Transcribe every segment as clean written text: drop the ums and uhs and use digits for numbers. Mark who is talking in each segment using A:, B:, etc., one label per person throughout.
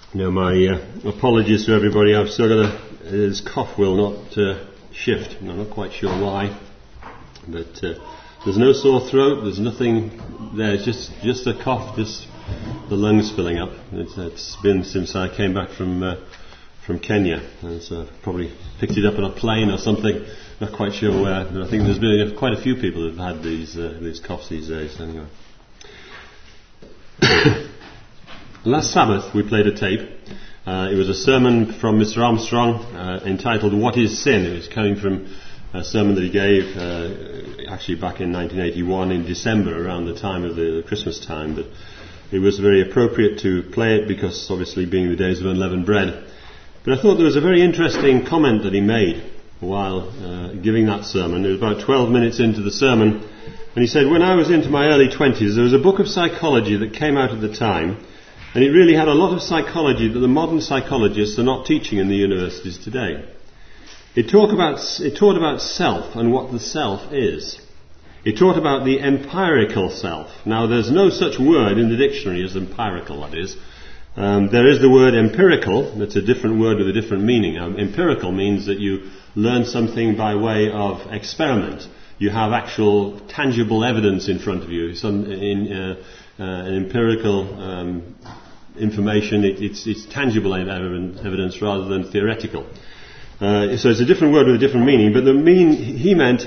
A: No, my apologies to everybody. I've still got this cough will not shift. I'm not quite sure why, but there's no sore throat. There's nothing there. It's just a cough, just the lungs filling up. It's been since I came back from Kenya, and so I've probably picked it up on a plane or something. Not quite sure where. But I think there's been quite a few people who've had these coughs these days. Anyway. Last Sabbath we played a tape. It was a sermon from Mr. Armstrong entitled "What is Sin?" It was coming from a sermon that he gave actually back in 1981 in December, around the time of the Christmas time. But it was very appropriate to play it because obviously being the days of unleavened bread. But I thought there was a very interesting comment that he made while giving that sermon. It was about 12 minutes into the sermon, and he said, when I was into my early 20s, there was a book of psychology that came out at the time, and it really had a lot of psychology that the modern psychologists are not teaching in the universities today. It taught about self and what the self is. It taught about the empirical self. Now, there's no such word in the dictionary as empirical, that is. There is the word empirical. That's a different word with a different meaning. Empirical means that you learn something by way of experiment. You have actual tangible evidence in front of you. Empirical information, it's tangible evidence rather than theoretical. So it's a different word with a different meaning, but he meant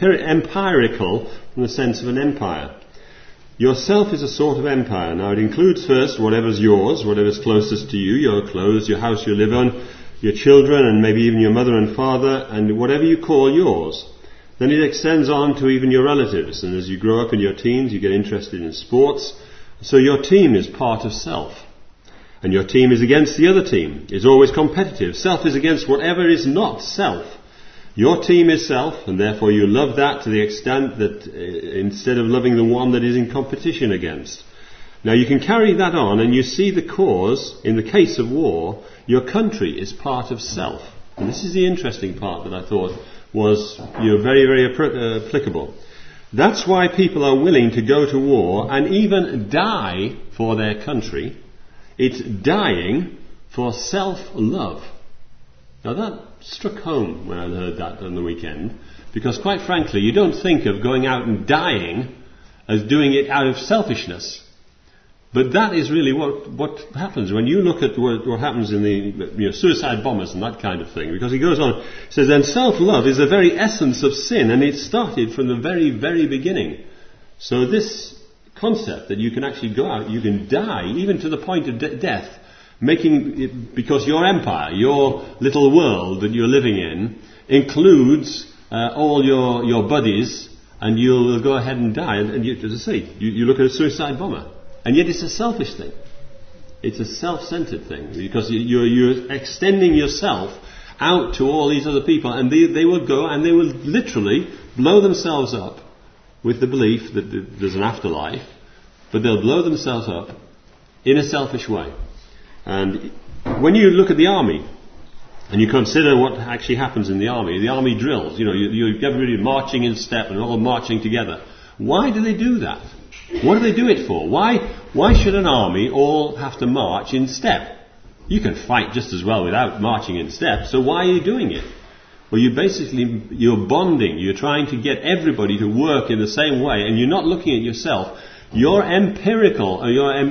A: empirical in the sense of an empire. Yourself is a sort of empire. Now it includes first whatever's yours, whatever's closest to you, your clothes, your house you live on, your children, and maybe even your mother and father, and whatever you call yours. Then it extends on to even your relatives, and as you grow up in your teens, you get interested in sports. So your team is part of self. And your team is against the other team. It's always competitive. Self is against whatever is not self. Your team is self, and therefore you love that to the extent that instead of loving the one that is in competition against. Now you can carry that on, and you see the cause, in the case of war, your country is part of self. And this is the interesting part that I thought was very, very applicable. That's why people are willing to go to war and even die for their country. It's dying for self-love. Now that struck home when I heard that on the weekend, because quite frankly, you don't think of going out and dying as doing it out of selfishness. But that is really what happens when you look at what happens in the suicide bombers and that kind of thing. Because he goes on, he says, then self-love is the very essence of sin, and it started from the very, very beginning. So this concept that you can actually go out, you can die, even to the point of death, because your empire, your little world that you're living in, includes all your buddies, and you'll go ahead and die. And you, as I say, you look at a suicide bomber. And yet it's a selfish thing. It's a self-centered thing, because you're extending yourself out to all these other people, and they will go and they will literally blow themselves up with the belief that there's an afterlife, but they'll blow themselves up in a selfish way. And when you look at the army, and you consider what actually happens in the army drills, you get everybody marching in step and all marching together. Why do they do that? What do they do it for? Why should an army all have to march in step? You can fight just as well without marching in step, so why are you doing it? Well, you're bonding, you're trying to get everybody to work in the same way, and you're not looking at yourself. Your empirical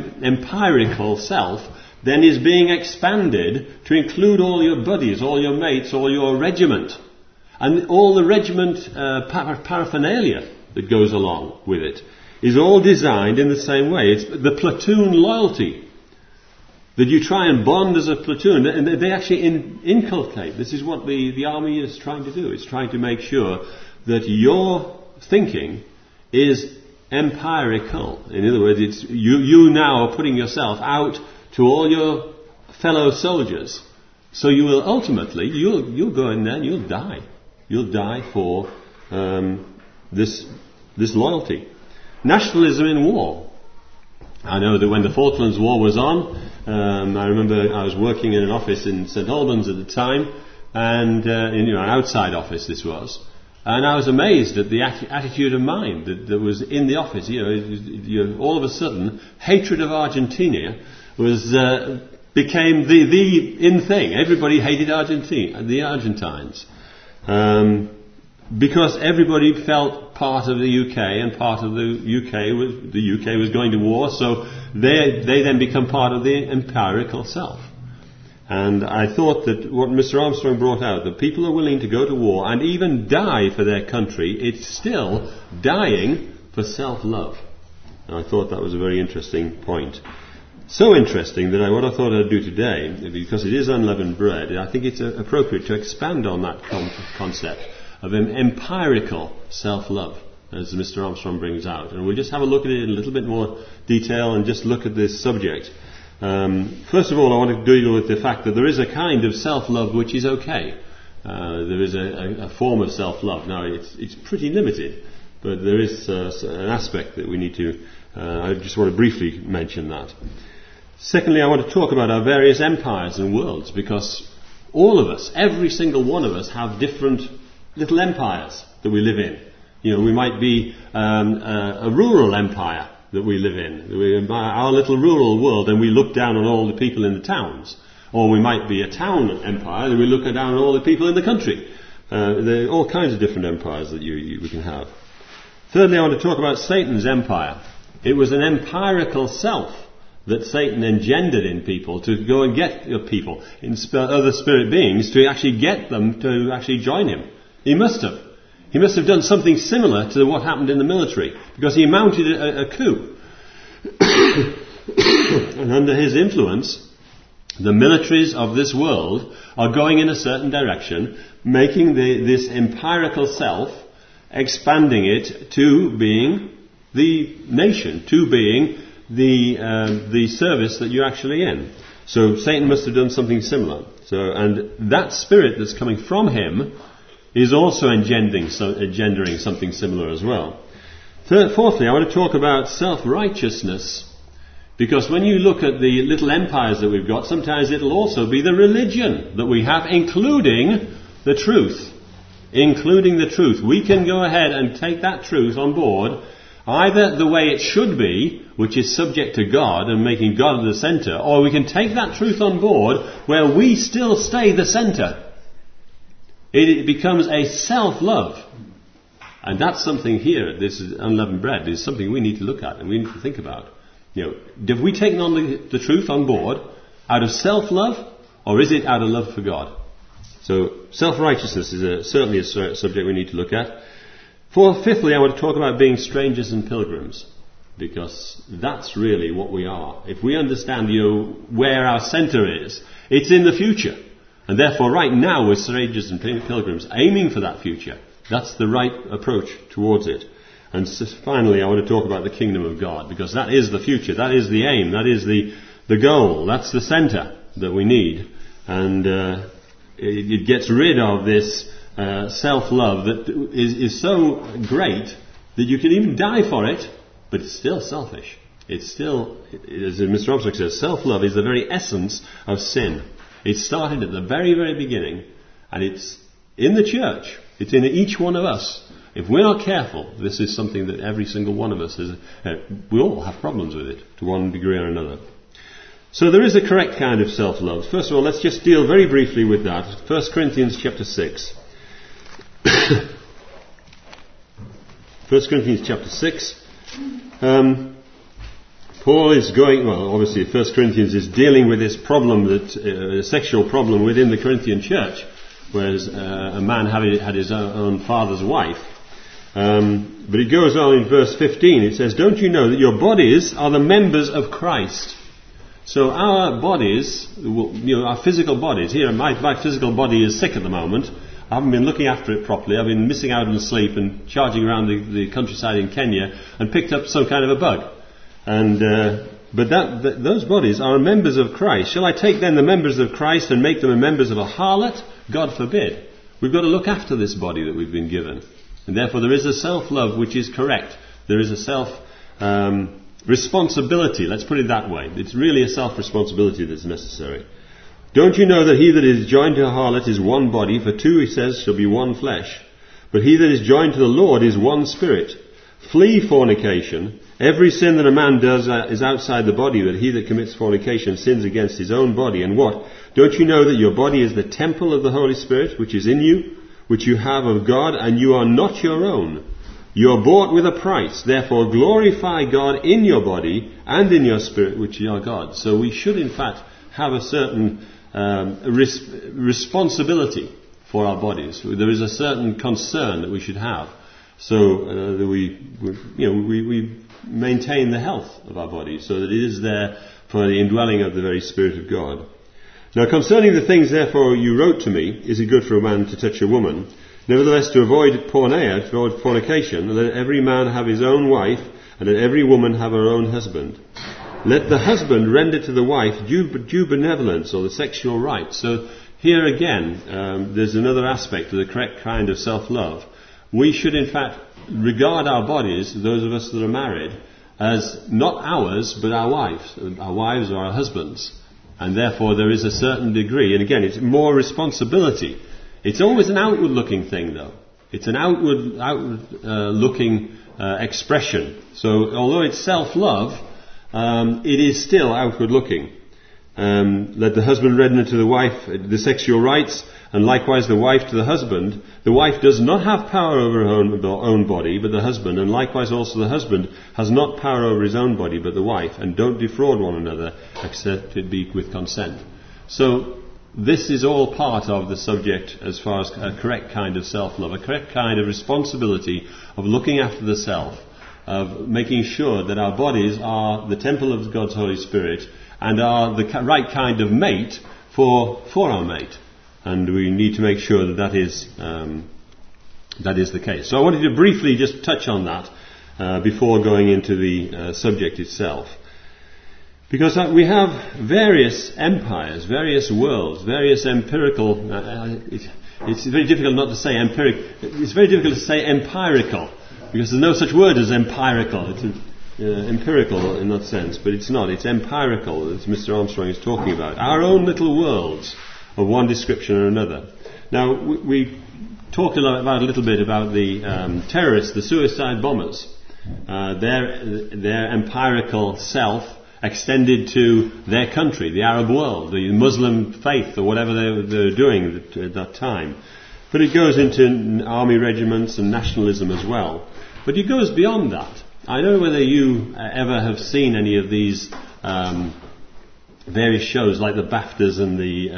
A: self then is being expanded to include all your buddies, all your mates, all your regiment, and all the regiment paraphernalia that goes along with it. Is all designed in the same way. It's the platoon loyalty that you try and bond as a platoon, and they actually inculcate. This is what the army is trying to do. It's trying to make sure that your thinking is empirical. In other words, it's you now are putting yourself out to all your fellow soldiers. So you will ultimately you'll go in there and you'll die. You'll die for this loyalty. Nationalism in war. I know that when the Falklands War was on, I remember I was working in an office in St Albans at the time, and in an outside office this was, and I was amazed at the attitude of mind that was in the office. All of a sudden, hatred of Argentina was became the in thing. Everybody hated the Argentines. Because everybody felt part of the UK, and part of the UK was going to war, so they then become part of the empirical self. And I thought that what Mr. Armstrong brought out, that people are willing to go to war and even die for their country, it's still dying for self-love. And I thought that was a very interesting point. So interesting that what I thought I'd do today, because it is unleavened bread, I think it's appropriate to expand on that concept of an empirical self-love, as Mr. Armstrong brings out. And we'll just have a look at it in a little bit more detail and just look at this subject. First of all, I want to deal with the fact that there is a kind of self-love which is okay. There is a form of self-love. Now, it's pretty limited, but there is an aspect that we need to... I just want to briefly mention that. Secondly, I want to talk about our various empires and worlds, because all of us, every single one of us, have different little empires that we live in. You know, we might be a rural empire that we live in, our little rural world, and we look down on all the people in the towns. Or we might be a town empire, and we look down on all the people in the country. There are all kinds of different empires that we can have. Thirdly, I want to talk about Satan's empire. It was an empirical self that Satan engendered in people to go and get people, other spirit beings, to actually get them to actually join him. He must have. He must have done something similar to what happened in the military, because he mounted a coup. And under his influence, the militaries of this world are going in a certain direction, making this empirical self, expanding it to being the nation, to being the service that you're actually in. So Satan must have done something similar. And that spirit that's coming from him is also engendering something similar as well. Fourthly, I want to talk about self-righteousness, because when you look at the little empires that we've got, sometimes it'll also be the religion that we have, including the truth. Including the truth. We can go ahead and take that truth on board, either the way it should be, which is subject to God and making God the centre, or we can take that truth on board where we still stay the centre. It becomes a self-love. And that's something here, this is unleavened bread, is something we need to look at and we need to think about. You know, have we taken on the truth on board out of self-love, or is it out of love for God? So self-righteousness is certainly a subject we need to look at. Fifthly, I want to talk about being strangers and pilgrims, because that's really what we are. If we understand, where our centre is, it's in the future. And therefore, right now, we're strangers and pilgrims, aiming for that future. That's the right approach towards it. And finally, I want to talk about the kingdom of God, because that is the future, that is the aim, that is the goal, that's the centre that we need. And it gets rid of this self-love that is so great that you can even die for it, but it's still selfish. It's still, as Mr. Armstrong says, self-love is the very essence of sin. It started at the very, very beginning, and it's in the church. It's in each one of us. If we're not careful, this is something that every single one of us is. We all have problems with it, to one degree or another. So there is a correct kind of self-love. First of all, let's just deal very briefly with that. 1 Corinthians chapter 6. 1 Corinthians chapter 6. Paul is obviously 1 Corinthians is dealing with this problem, a sexual problem within the Corinthian church, whereas a man had his own father's wife. But it goes on in verse 15, it says, "Don't you know that your bodies are the members of Christ?" So our bodies, our physical bodies, here my physical body is sick at the moment. I haven't been looking after it properly. I've been missing out on sleep and charging around the countryside in Kenya and picked up some kind of a bug. But those bodies are members of Christ. Shall I take then the members of Christ and make them members of a harlot? God forbid. We've got to look after this body that we've been given. And therefore there is a self-love which is correct. There is a self-responsibility, let's put it that way. It's really a self-responsibility that's necessary. "Don't you know that he that is joined to a harlot is one body? For two, he says, shall be one flesh. But he that is joined to the Lord is one spirit. Flee fornication. Every sin that a man does is outside the body, but he that commits fornication sins against his own body. And what? Don't you know that your body is the temple of the Holy Spirit, which is in you, which you have of God, and you are not your own? You are bought with a price. Therefore glorify God in your body and in your spirit, which are God. So we should in fact have a certain responsibility for our bodies. There is a certain concern that we should have, so that we maintain the health of our bodies, so that it is there for the indwelling of the very Spirit of God. Now concerning the things therefore you wrote to me, is it good for a man to touch a woman? Nevertheless, to avoid porneia, to avoid fornication, let every man have his own wife, and let every woman have her own husband. Let the husband render to the wife due benevolence, or the sexual right. So here again, there's another aspect of the correct kind of self-love. We should in fact regard our bodies, those of us that are married, as not ours, but our wives or our husbands. And therefore there is a certain degree, and again, it's more responsibility. It's always an outward-looking thing, though. It's an outward-looking expression. So although it's self-love, it is still outward-looking. Let the husband render to the wife the sexual rights, and likewise the wife to the husband. The wife does not have power over her own body, but the husband, and likewise also the husband has not power over his own body, but the wife. And don't defraud one another, except it be with consent. So this is all part of the subject as far as a correct kind of self-love, a correct kind of responsibility of looking after the self, of making sure that our bodies are the temple of God's Holy Spirit and are the right kind of mate for our mate. And we need to make sure that is the case. So I wanted to briefly just touch on that before going into the subject itself. Because we have various empires, various worlds, various empirical... it's very difficult not to say empirical. It's very difficult to say empirical, because there's no such word as empirical. It's empirical in that sense, but it's not. It's empirical, as Mr. Armstrong is talking about. Our own little worlds of one description or another. Now, we talked a little bit about the terrorists, the suicide bombers. Their empirical self extended to their country, the Arab world, the Muslim faith, or whatever they were doing at that time. But it goes into army regiments and nationalism as well. But it goes beyond that. I don't know whether you ever have seen any of these various shows like the BAFTAs and the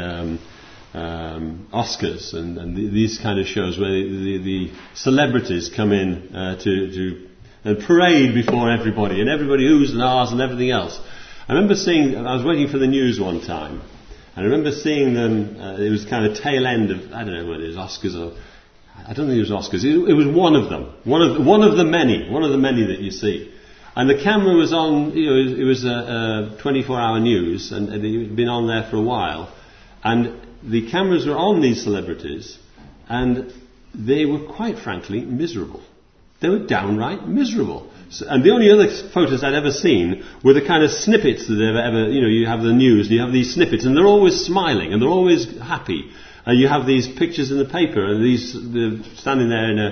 A: Oscars and these kind of shows where the celebrities come in to parade before everybody, and everybody oohs and ahs and everything else. I remember I was waiting for the news one time, and I remember seeing them, it was kind of tail end of, I don't know whether it was Oscars or, I don't think it was Oscars, it was one of them, one of the many that you see. And the camera was on, it was a 24-hour news, and it had been on there for a while, and the cameras were on these celebrities, and they were quite frankly miserable. They were downright miserable. And the only other photos I'd ever seen were the kind of snippets that they've ever, you have the news, and you have these snippets, and they're always smiling, and they're always happy. And you have these pictures in the paper, and they're standing there in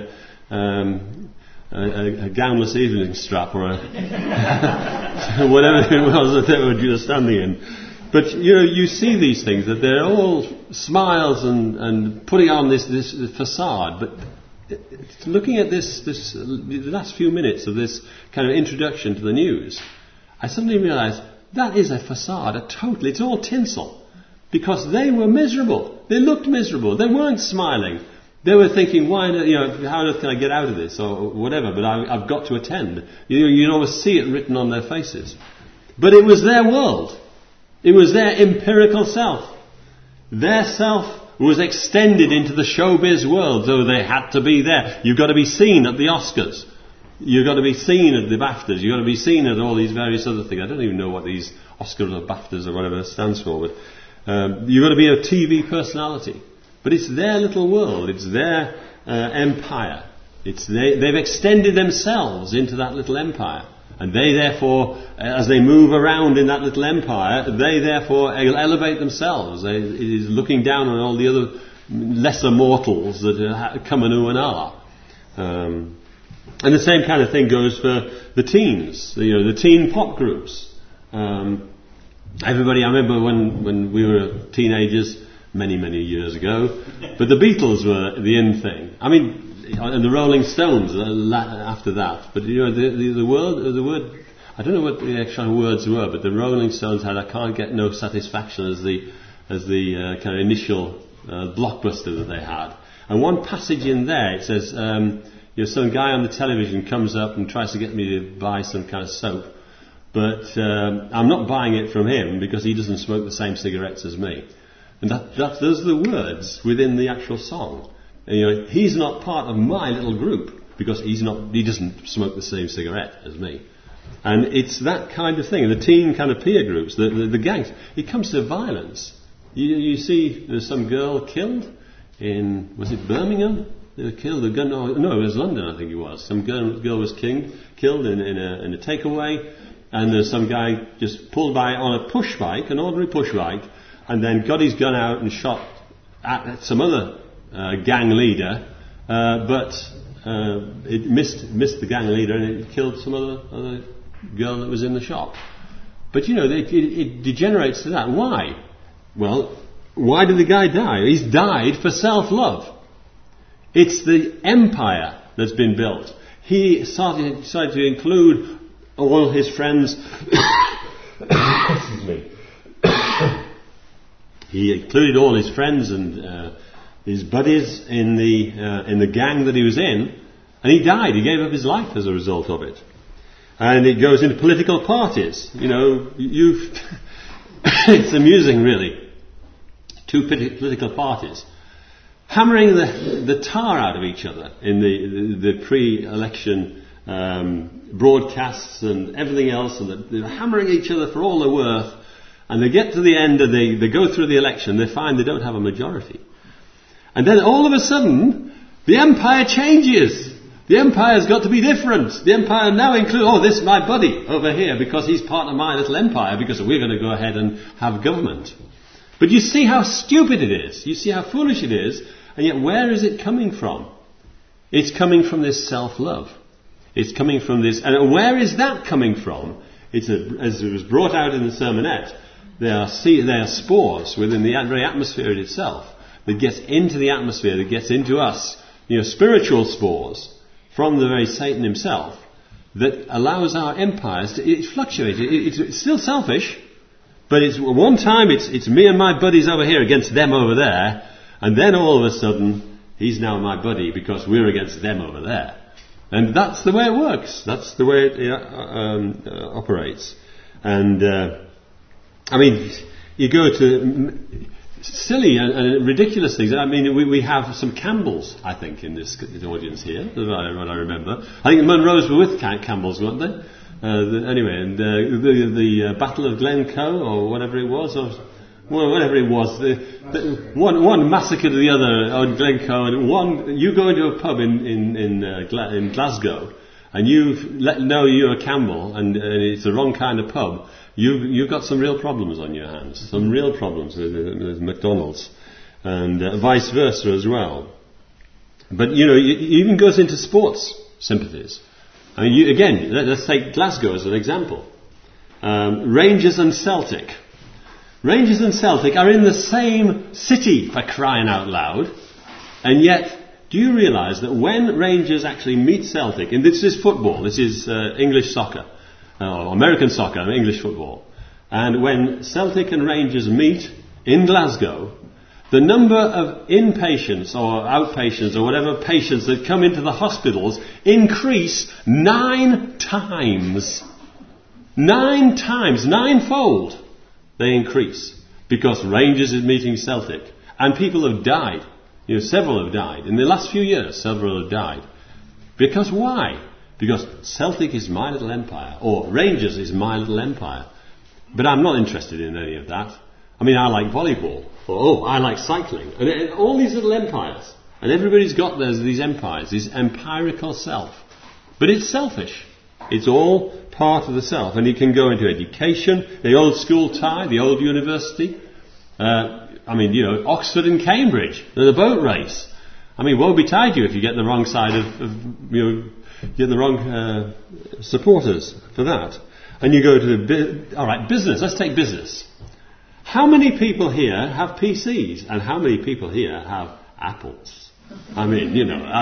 A: a gownless evening strap, or whatever it was that they were standing in. But, you see these things, that they're all smiles and putting on this facade, but looking at the last few minutes of this kind of introduction to the news, I suddenly realised that is a facade, it's all tinsel. Because they were miserable. They looked miserable. They weren't smiling. They were thinking, how on earth can I get out of this, or whatever, but I've got to attend. You can always see it written on their faces. But it was their world. It was their empirical self. Their self was extended into the showbiz world, so they had to be there. You've got to be seen at the Oscars. You've got to be seen at the BAFTAs. You've got to be seen at all these various other things. I don't even know what these Oscars or BAFTAs or whatever stands for, but you've got to be a TV personality. But it's their little world. It's their empire. They've extended themselves into that little empire. And they therefore, as they move around in that little empire, they therefore elevate themselves. It is looking down on all the other lesser mortals that come and who and are. And the same kind of thing goes for the teens, the teen pop groups. Everybody, I remember when we were teenagers, many years ago, but the Beatles were the in thing. I mean, and the Rolling Stones after that. But the word, I don't know what the actual words were, but the Rolling Stones had "I can't get no satisfaction" as the kind of initial blockbuster that they had. And one passage in there, it says, some guy on the television comes up and tries to get me to buy some kind of soap, but I'm not buying it from him because he doesn't smoke the same cigarettes as me. And those are the words within the actual song. And, he's not part of my little group because he doesn't smoke the same cigarette as me. And it's that kind of thing. The teen kind of peer groups, the gangs. It comes to violence. You see, there's some girl killed was it Birmingham? They were killed. No, it was London, I think it was. Some girl was killed in a takeaway, and there's some guy just pulled by on a push bike, an ordinary push bike, and then got his gun out and shot at some other gang leader, but it missed the gang leader and it killed some other girl that was in the shop. But it degenerates to that. Why? Well, why did the guy die? He's died for self-love. It's the empire that's been built. He decided to include all his friends. Excuse me. He included all his friends and his buddies in the gang that he was in, and he died. He gave up his life as a result of it. And it goes into political parties. It's amusing, really. Two political parties hammering the tar out of each other in the pre-election broadcasts and everything else, and they're hammering each other for all they're worth. And they get to the end and they go through the election, they find they don't have a majority. And then all of a sudden, the empire changes. The empire's got to be different. The empire now includes, this is my buddy over here because he's part of my little empire because we're going to go ahead and have government. But you see how stupid it is. You see how foolish it is. And yet where is it coming from? It's coming from this self-love. It's coming from this. And where is that coming from? As it was brought out in the sermonette, there are spores within the very atmosphere itself that gets into the atmosphere, that gets into us, spiritual spores from the very Satan himself that allows our empires to fluctuate. It's still selfish, but one time it's me and my buddies over here against them over there, and then all of a sudden he's now my buddy because we're against them over there. And that's the way it works. That's the way it operates. And you go to silly and ridiculous things. We have some Campbells, I think, in this audience here, what I remember. I think Munros were with Campbells, weren't they? The Battle of Glencoe, or whatever it was, whatever it was, one massacred the other on Glencoe, and you go into a pub in Glasgow, and you know you're a Campbell, and it's the wrong kind of pub. You've got some real problems on your hands, some real problems with McDonald's, and vice versa as well. But it even goes into sports sympathies. Let's take Glasgow as an example. Rangers and Celtic. Rangers and Celtic are in the same city, for crying out loud, and yet, do you realise that when Rangers actually meet Celtic, and this is football, this is English soccer, or American soccer, English football, and when Celtic and Rangers meet in Glasgow, the number of inpatients or outpatients or whatever patients that come into the hospitals increase 9 times. 9 times, 9-fold they increase, because Rangers is meeting Celtic. And people have died. Several have died. In the last few years, several have died. Because why? Because Celtic is my little empire, or Rangers is my little empire. But I'm not interested in any of that. I like volleyball, or I like cycling, and all these little empires. And everybody's got these empires, this empirical self. But it's selfish. It's all part of the self. And you can go into education, the old school tie, the old university. Oxford and Cambridge, the boat race. Woe betide you if you get the wrong side of supporters for that. And you go to alright, business. Let's take business. How many people here have PCs, and how many people here have Apples? I mean,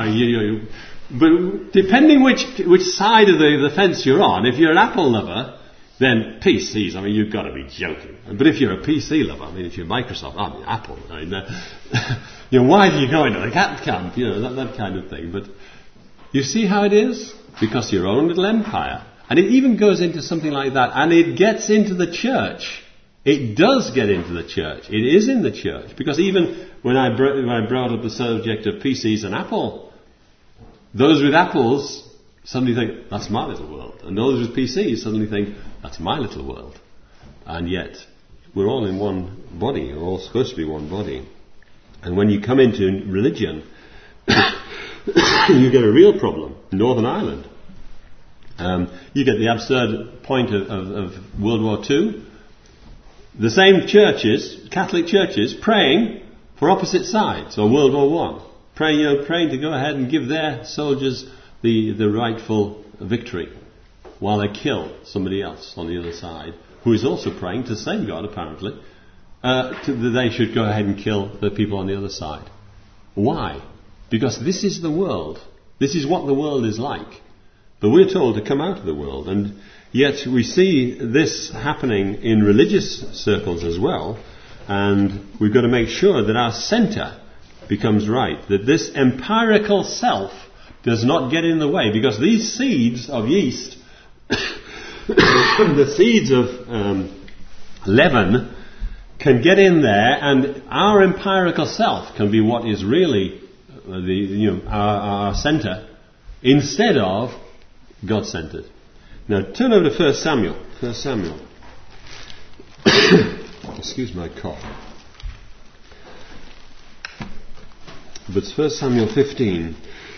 A: but depending which side of the fence you're on, if you're an Apple lover, then PCs, I mean, you've got to be joking. But if you're a PC lover, I mean, if you're Microsoft, I mean, Apple, I mean, why do you go into the cat camp? That kind of thing. But you see how it is? Because your own little empire. And it even goes into something like that, and it gets into the church. It does get into the church. It is in the church. Because even when I brought up the subject of PCs and Apple, those with Apples suddenly think, that's my little world. And those with PCs suddenly think, that's my little world. And yet, we're all in one body. We're all supposed to be one body. And when you come into religion, you get a real problem. Northern Ireland. You get the absurd point of World War II. The same churches, Catholic churches, praying for opposite sides, or World War I. Praying to go ahead and give their soldiers the rightful victory, while they kill somebody else on the other side, who is also praying to the same God, apparently, that they should go ahead and kill the people on the other side. Why? Because this is the world. This is what the world is like. But we're told to come out of the world, and yet we see this happening in religious circles as well, and we've got to make sure that our centre becomes right, that this empirical self does not get in the way, because these seeds of yeast, the seeds of leaven, can get in there, and our empirical self can be what is really our centre, instead of God-centered. Now turn over to 1 Samuel. 1 Samuel. Excuse my cough. But it's 1 Samuel 15.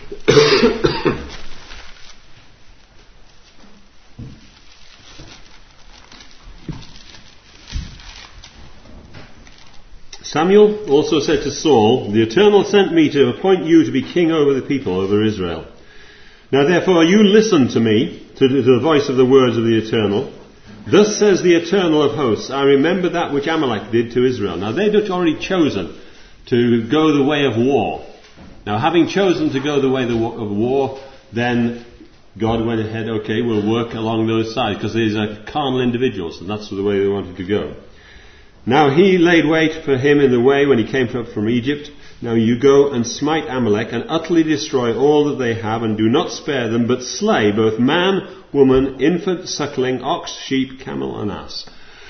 A: Samuel also said to Saul, the Eternal sent me to appoint you to be king over the people, over Israel. Now therefore you listen to me, to the voice of the words of the Eternal. Thus says the Eternal of hosts, I remember that which Amalek did to Israel. Now they'd already chosen to go the way of war. Now having chosen to go the way of war, then God went ahead, okay, we'll work along those sides, because these are carnal individuals, and that's the way they wanted to go. Now he laid wait for him in the way when he came up from Egypt. Now you go and smite Amalek and utterly destroy all that they have, and do not spare them, but slay both man, woman, infant, suckling, ox, sheep, camel, and ass.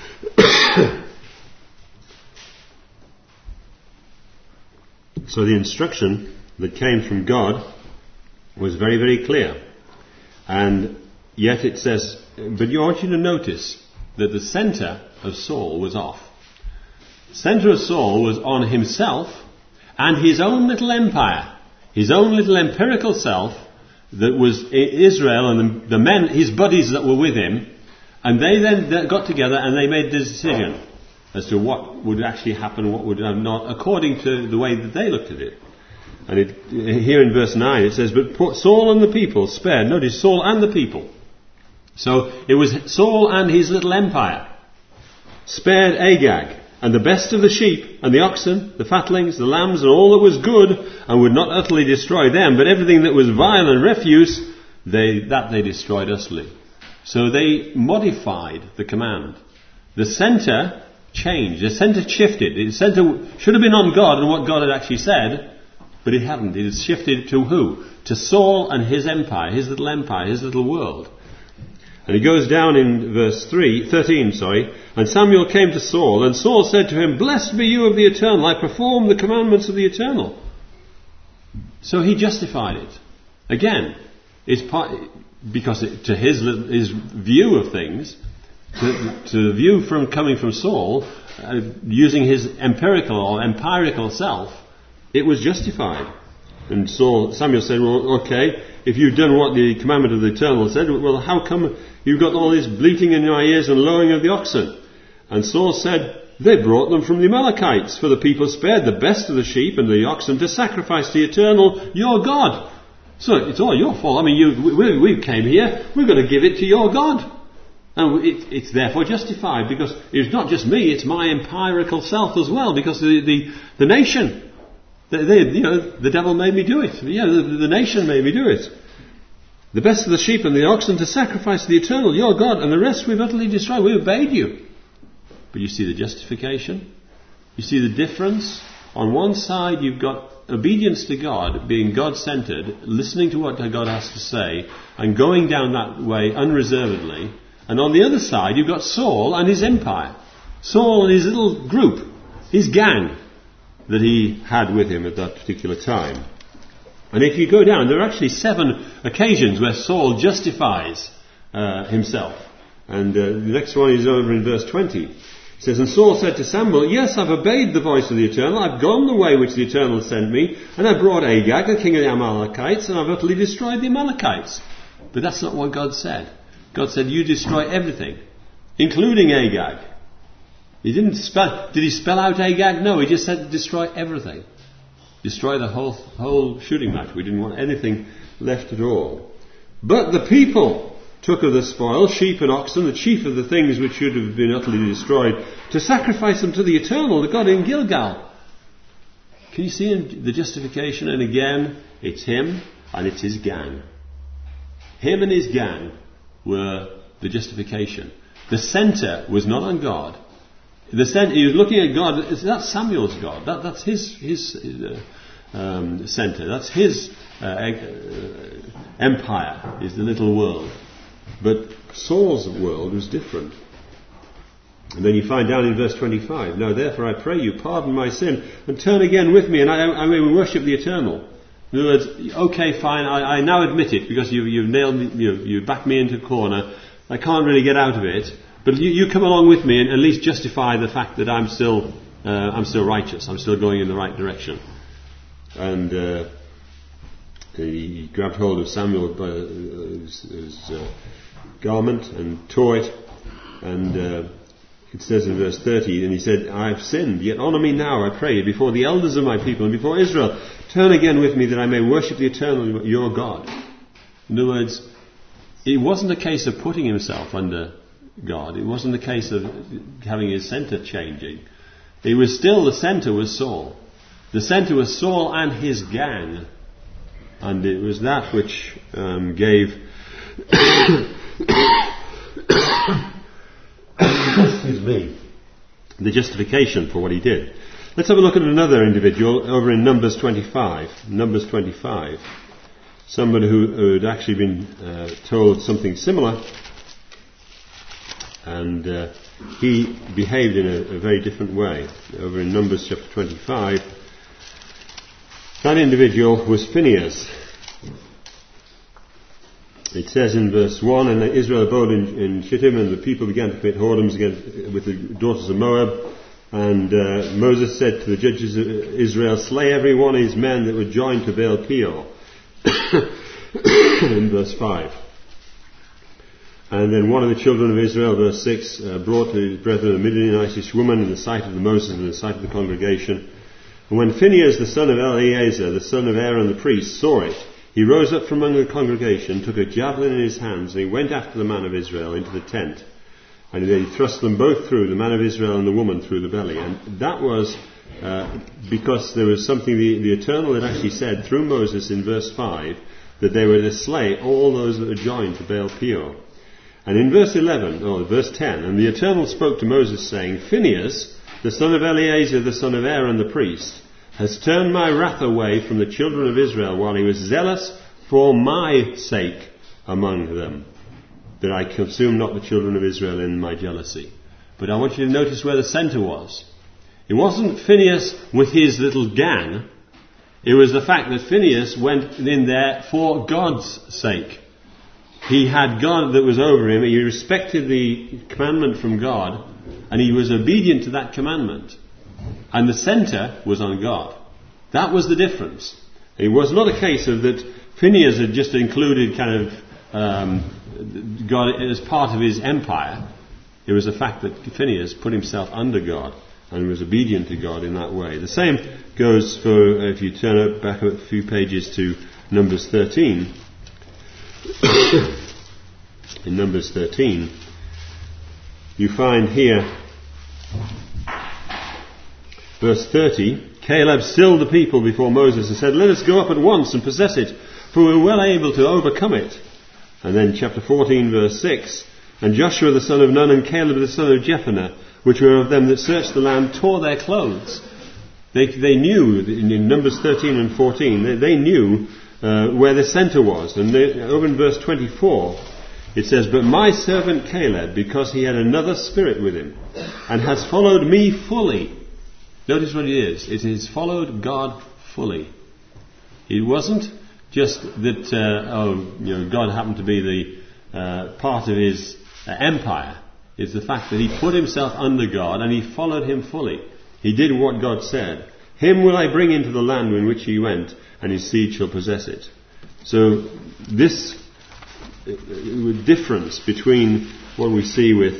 A: So the instruction that came from God was very, very clear. And yet it says, but I want you to notice that the centre of Saul was off. The centre of Saul was on himself and his own little empire, his own little empirical self that was Israel, and the men, his buddies that were with him, and they then got together and they made the decision as to what would actually happen, what would not, according to the way that they looked at it. And here in verse 9 it says, but Saul and the people spared. Notice, Saul and the people. So it was Saul and his little empire spared Agag, and the best of the sheep, and the oxen, the fatlings, the lambs, and all that was good, and would not utterly destroy them, but everything that was vile and refuse, they destroyed utterly. So they modified the command. The centre changed. The centre shifted. The centre should have been on God and what God had actually said, but it hadn't. It had shifted to who? To Saul and his empire, his little world. And he goes down in verse 13, and Samuel came to Saul, and Saul said to him, blessed be you of the Eternal, I perform the commandments of the Eternal. So he justified it. Again, it's because to his view of things, to the view coming from Saul, using his empirical self, it was justified. And Samuel said, well, okay, if you've done what the commandment of the Eternal said, well, how come you've got all this bleating in your ears and lowing of the oxen? And Saul said, they brought them from the Amalekites, for the people spared the best of the sheep and the oxen to sacrifice to the Eternal, your God. So it's all your fault. I mean, we came here, we're going to give it to your God. And it's therefore justified, because it's not just me, it's my empirical self as well, because the nation, the devil made me do it. The nation made me do it. The best of the sheep and the oxen to sacrifice to the eternal, your God, and the rest we've utterly destroyed. We obeyed you. But you see the justification? You see the difference? On one side you've got obedience to God, being God-centered, listening to what God has to say, and going down that way unreservedly. And on the other side you've got Saul and his empire. Saul and his little group, his gang, that he had with him at that particular time. And if you go down, there are actually 7 occasions where Saul justifies himself. And the next one is over in verse 20. It says, and Saul said to Samuel, yes, I've obeyed the voice of the Eternal. I've gone the way which the Eternal sent me. And I brought Agag, the king of the Amalekites, and I've utterly destroyed the Amalekites. But that's not what God said. God said, you destroy everything, including Agag. He didn't did he spell out Agag? No, he just said destroy everything. Destroy the whole shooting match. We didn't want anything left at all. But the people took of the spoil, sheep and oxen, the chief of the things which should have been utterly destroyed, to sacrifice them to the Eternal, the God in Gilgal. Can you see the justification? And again, it's him and it's his gang. Him and his gang were the justification. The centre was not on God. He was looking at God. That's Samuel's God. That's his centre. That's his empire, is the little world. But Saul's world was different. And then you find down in verse 25, now therefore I pray you, pardon my sin, and turn again with me, and I may worship the Eternal. In other words, okay, fine, I now admit it, because you've nailed me, you backed me into a corner. I can't really get out of it. But you come along with me and at least justify the fact that I'm still righteous. I'm still going in the right direction. And he grabbed hold of Samuel by his garment and tore it. And it says in verse 30, and he said, I have sinned, yet honour me now, I pray, before the elders of my people and before Israel. Turn again with me that I may worship the Eternal, your God. In other words, it wasn't a case of putting himself under God. It wasn't a case of having his centre changing. It was still, the centre was Saul. The centre was Saul and his gang. And it was that which gave excuse me, the justification for what he did. Let's have a look at another individual over in Numbers 25. Numbers 25. Somebody who had actually been told something similar. And he behaved in a very different way. Over in Numbers chapter 25, that individual was Phinehas. It says in verse 1, and Israel abode in Shittim, and the people began to commit whoredoms with the daughters of Moab. And Moses said to the judges of Israel, slay every one of his men that were joined to Baal Peor. In verse 5. And then one of the children of Israel, verse 6, brought to his brethren a Midianitish woman in the sight of Moses and in the sight of the congregation. And when Phinehas, the son of Eleazar, the son of Aaron the priest, saw it, he rose up from among the congregation, took a javelin in his hands, and he went after the man of Israel into the tent. And he thrust them both through, the man of Israel and the woman through the belly. And that was because there was something the Eternal had actually said through Moses in verse 5, that they were to slay all those that were joined to Baal Peor. And in verse 10, and the Eternal spoke to Moses, saying, Phinehas, the son of Eleazar, the son of Aaron the priest, has turned my wrath away from the children of Israel while he was zealous for my sake among them, that I consume not the children of Israel in my jealousy. But I want you to notice where the centre was. It wasn't Phinehas with his little gang. It was the fact that Phinehas went in there for God's sake. He had God that was over him. He respected the commandment from God, and he was obedient to that commandment. And the centre was on God. That was the difference. It was not a case of that Phinehas had just included kind of God as part of his empire. It was the fact that Phinehas put himself under God and was obedient to God in that way. The same goes for, if you turn back a few pages to Numbers 13. In Numbers 13, you find here, verse 30, Caleb stilled the people before Moses and said, "Let us go up at once and possess it, for we are well able to overcome it." And then chapter 14, verse 6, "And Joshua the son of Nun and Caleb the son of Jephunneh, which were of them that searched the land, tore their clothes." They knew, in Numbers 13 and 14, they knew where the centre was. And over in verse 24, it says, "But my servant Caleb, because he had another spirit with him, and has followed me fully." Notice what it is. It is followed God fully. It wasn't just that, God happened to be the part of his empire. It's the fact that he put himself under God and he followed him fully. He did what God said. "Him will I bring into the land in which he went, and his seed shall possess it." So this difference between what we see with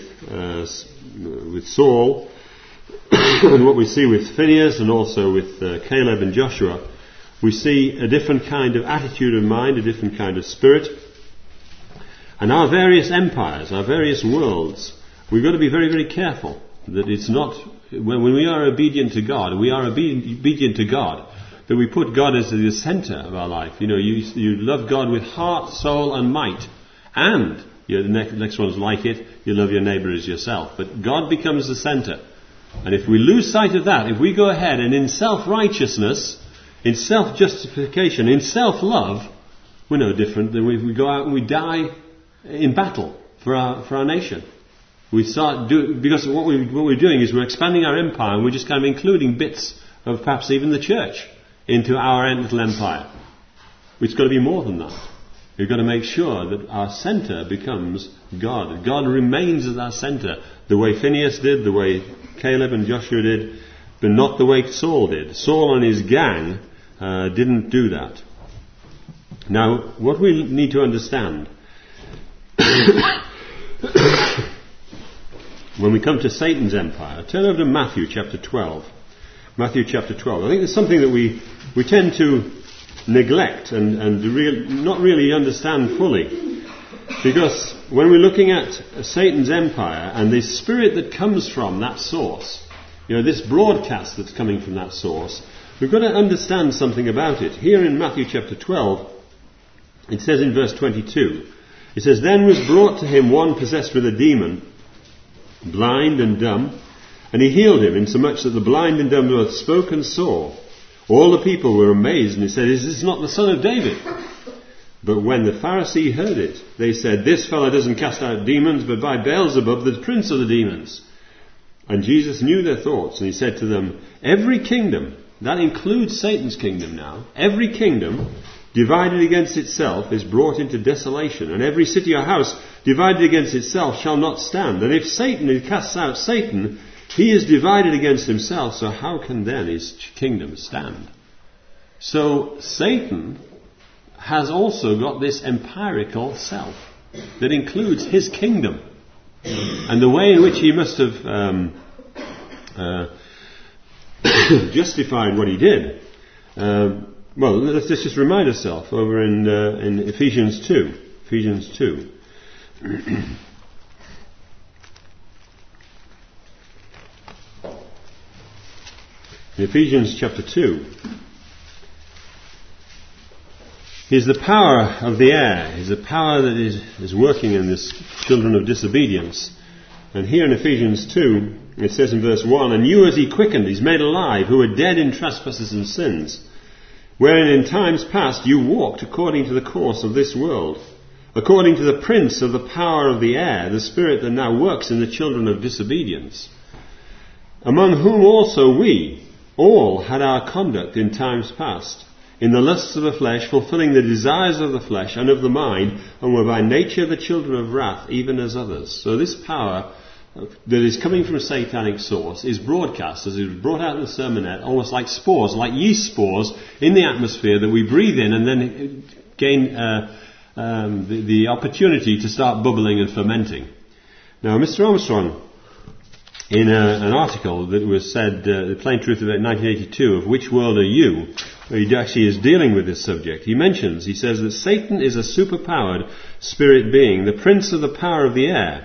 A: Saul and what we see with Phinehas and also with Caleb and Joshua, we see a different kind of attitude of mind, a different kind of spirit. And our various empires, our various worlds, we've got to be very, very careful that it's not, when we are obedient to God, we are obedient to God, that we put God as the centre of our life. You love God with heart, soul and might. And the next one's like it, you love your neighbour as yourself. But God becomes the centre. And if we lose sight of that, if we go ahead and in self-righteousness, in self-justification, in self-love, we're no different than we go out and we die in battle for our nation. We start because what we're doing is we're expanding our empire, and we're just kind of including bits of perhaps even the church into our little empire. It's got to be more than that. We've got to make sure that our centre becomes God. God remains as our centre, the way Phinehas did, the way Caleb and Joshua did, but not the way Saul did. Saul and his gang didn't do that. Now, what we need to understand when we come to Satan's empire, turn over to Matthew chapter 12. Matthew chapter 12. I think there's something that we tend to neglect and not really understand fully. Because when we're looking at Satan's empire and the spirit that comes from that source, this broadcast that's coming from that source, we've got to understand something about it. Here in Matthew chapter 12, it says in verse 22, it says, "Then was brought to him one possessed with a demon, blind and dumb, and he healed him, insomuch that the blind and dumb both spoke and saw. All the people were amazed, and he said, 'Is this not the son of David?' But when the Pharisee heard it, they said, 'This fellow doesn't cast out demons, but by Beelzebub, the prince of the demons.' And Jesus knew their thoughts, and he said to them, 'Every kingdom,'" that includes Satan's kingdom now, "'every kingdom divided against itself is brought into desolation, and every city or house divided against itself shall not stand. And if Satan casts out Satan, he is divided against himself, so how can then his kingdom stand?'" So Satan has also got this empirical self that includes his kingdom. And the way in which he must have justified what he did, let's just remind ourselves over in Ephesians 2. Ephesians 2. In Ephesians chapter 2, he's the power of the air. He's the power that is working in this children of disobedience. And here in Ephesians 2, it says in verse 1, "And you as he quickened, he's made alive, who were dead in trespasses and sins, wherein in times past you walked according to the course of this world, according to the prince of the power of the air, the spirit that now works in the children of disobedience, among whom also we all had our conduct in times past, in the lusts of the flesh, fulfilling the desires of the flesh and of the mind, and were by nature the children of wrath, even as others." So this power that is coming from a satanic source is broadcast, as it was brought out in the sermonette, almost like spores, like yeast spores in the atmosphere that we breathe in and then gain the opportunity to start bubbling and fermenting. Now, Mr. Armstrong, in an article that was said, The Plain Truth about 1982, of Which World Are You?, he actually is dealing with this subject. He says that Satan is a superpowered spirit being, the prince of the power of the air.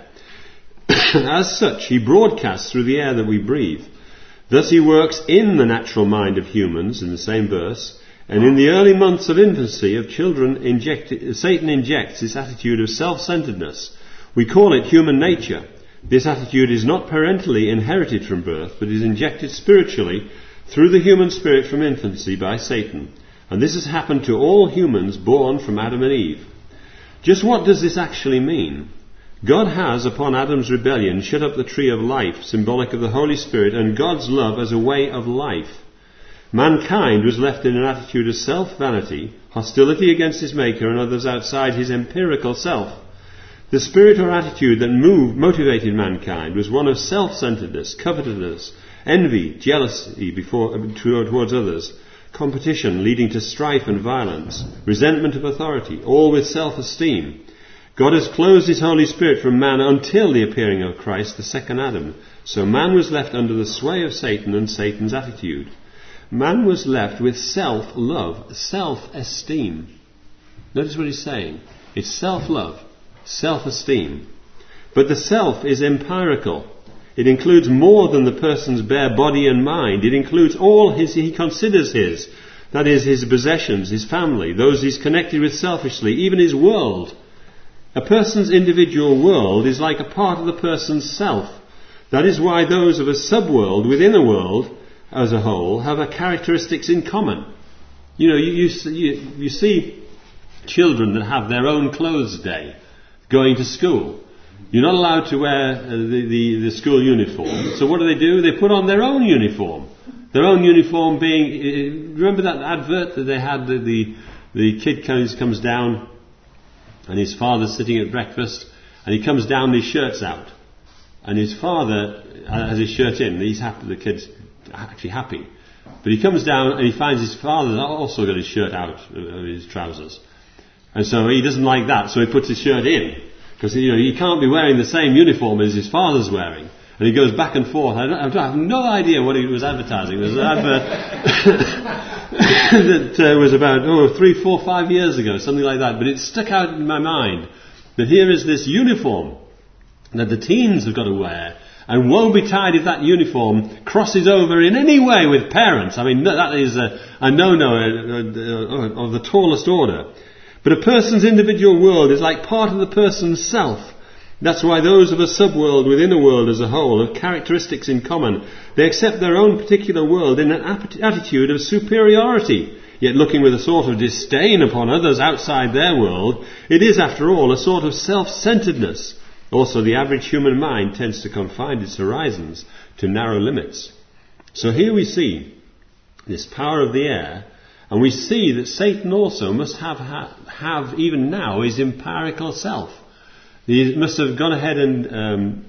A: As such, he broadcasts through the air that we breathe. Thus he works in the natural mind of humans, in the same verse, and in the early months of infancy of children, Satan injects this attitude of self-centeredness. We call it human nature. This attitude is not parentally inherited from birth, but is injected spiritually through the human spirit from infancy by Satan. And this has happened to all humans born from Adam and Eve. Just what does this actually mean? God has, upon Adam's rebellion, shut up the tree of life, symbolic of the Holy Spirit, and God's love as a way of life. Mankind was left in an attitude of self-vanity, hostility against his Maker and others outside his empirical self. The spirit or attitude that motivated mankind was one of self-centeredness, covetousness, envy, jealousy towards others, competition leading to strife and violence, resentment of authority, all with self-esteem. God has closed his Holy Spirit from man until the appearing of Christ, the second Adam. So man was left under the sway of Satan and Satan's attitude. Man was left with self-love, self-esteem. Notice what he's saying. It's self-love, self-esteem. But the self is empirical. It includes more than the person's bare body and mind. It includes all he considers his. That is, his possessions, his family, those he's connected with selfishly, even his world. A person's individual world is like a part of the person's self. That is why those of a subworld within a world as a whole have characteristics in common. You know, you see children that have their own clothes day going to school. You're not allowed to wear the school uniform. So what do? They put on their own uniform. Their own uniform being... remember that advert that they had? The kid comes down and his father's sitting at breakfast and he comes down and his shirt's out. And his father has his shirt in. He's happy. The kid's actually happy. But he comes down and he finds his father's also got his shirt out of his trousers. And so he doesn't like that, so he puts his shirt in. Because he can't be wearing the same uniform as his father's wearing. And he goes back and forth. I have no idea what he was advertising. There was an advert that was about 3, 4, 5 years ago, something like that. But it stuck out in my mind that here is this uniform that the teens have got to wear. And woe betide if that uniform crosses over in any way with parents. I mean, that is a no-no of the tallest order. But a person's individual world is like part of the person's self. That's why those of a subworld within a world as a whole have characteristics in common. They accept their own particular world in an attitude of superiority, yet looking with a sort of disdain upon others outside their world. It is, after all, a sort of self-centeredness. Also, the average human mind tends to confine its horizons to narrow limits. So here we see this power of the air, and we see that Satan also must have even now his empirical self. He must have gone ahead and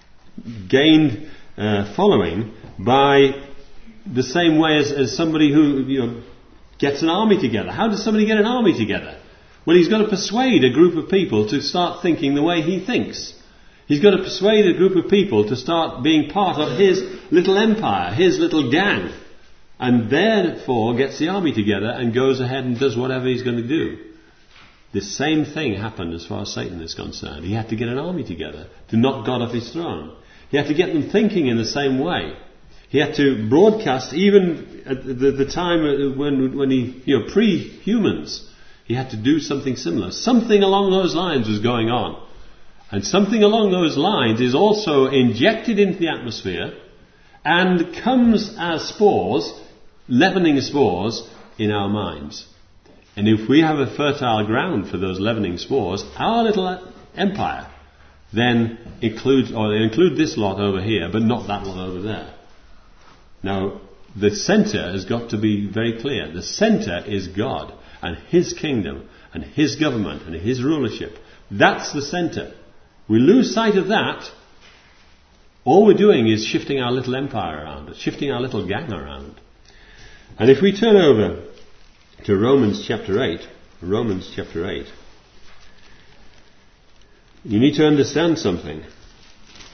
A: gained following by the same way as somebody who gets an army together. How does somebody get an army together? Well, he's got to persuade a group of people to start thinking the way he thinks. He's got to persuade a group of people to start being part of his little empire, his little gang. And therefore gets the army together and goes ahead and does whatever he's going to do. The same thing happened as far as Satan is concerned. He had to get an army together to knock God off his throne. He had to get them thinking in the same way. He had to broadcast, even at the time when he, pre-humans, he had to do something similar. Something along those lines was going on. And something along those lines is also injected into the atmosphere and comes as spores, leavening spores, in our minds. And if we have a fertile ground for those leavening spores, our little empire then include this lot over here, but not that lot over there. Now, the centre has got to be very clear. The centre is God and His kingdom and His government and His rulership. That's the centre. We lose sight of that, all we're doing is shifting our little empire around, shifting our little gang around. And if we turn over to Romans chapter 8, you need to understand something.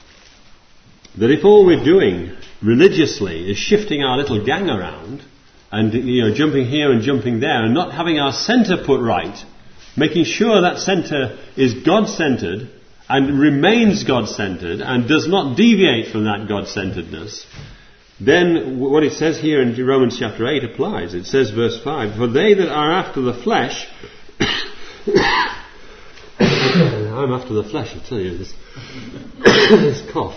A: That if all we're doing religiously is shifting our little gang around and jumping here and jumping there, and not having our centre put right, making sure that centre is God-centred and remains God-centred and does not deviate from that God-centredness, then what it says here in Romans chapter 8 applies. It says, verse 5, "For they that are after the flesh..." I'm after the flesh, I tell you, this cough.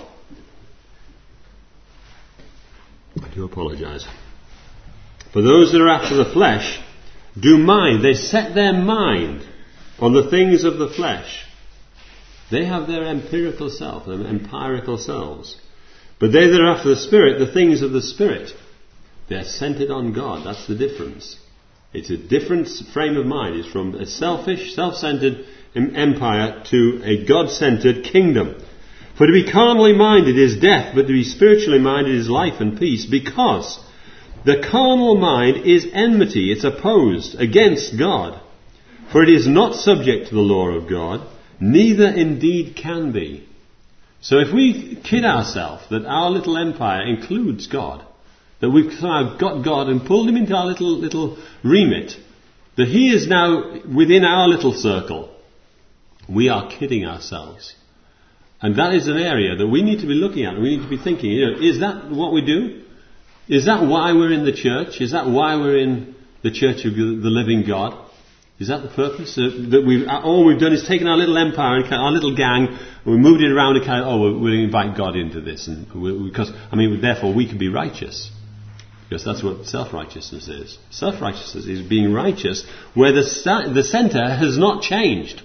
A: I do apologise. "For those that are after the flesh do mind," they set their mind on the things of the flesh. They have their empirical self, their empirical selves. "But they that are after the Spirit, the things of the Spirit." They're centred on God. That's the difference. It's a different frame of mind. It's from a selfish, self-centred empire to a God-centred kingdom. "For to be carnally minded is death, but to be spiritually minded is life and peace, because the carnal mind is enmity," it's opposed against God. "For it is not subject to the law of God, neither indeed can be." So if we kid ourselves that our little empire includes God, that we've somehow got God and pulled him into our little remit, that he is now within our little circle, we are kidding ourselves. And that is an area that we need to be looking at, and we need to be thinking, is that what we do? Is that why we're in the church? Is that why we're in the church of the living God? Is that the purpose? That all we've done is taken our little empire and our little gang, and we moved it around and we'll invite God into this, and therefore we can be righteous. Because that's what self-righteousness is. Self-righteousness is being righteous where the centre has not changed.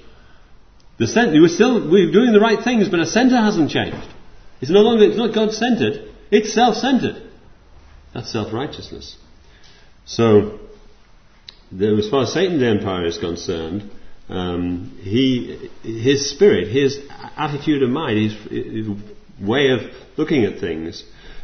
A: We're doing the right things, but the centre hasn't changed. It's not God-centred, it's self-centred. That's self-righteousness. So, as far as Satan's empire is concerned, his spirit, his attitude of mind, his way of looking at things,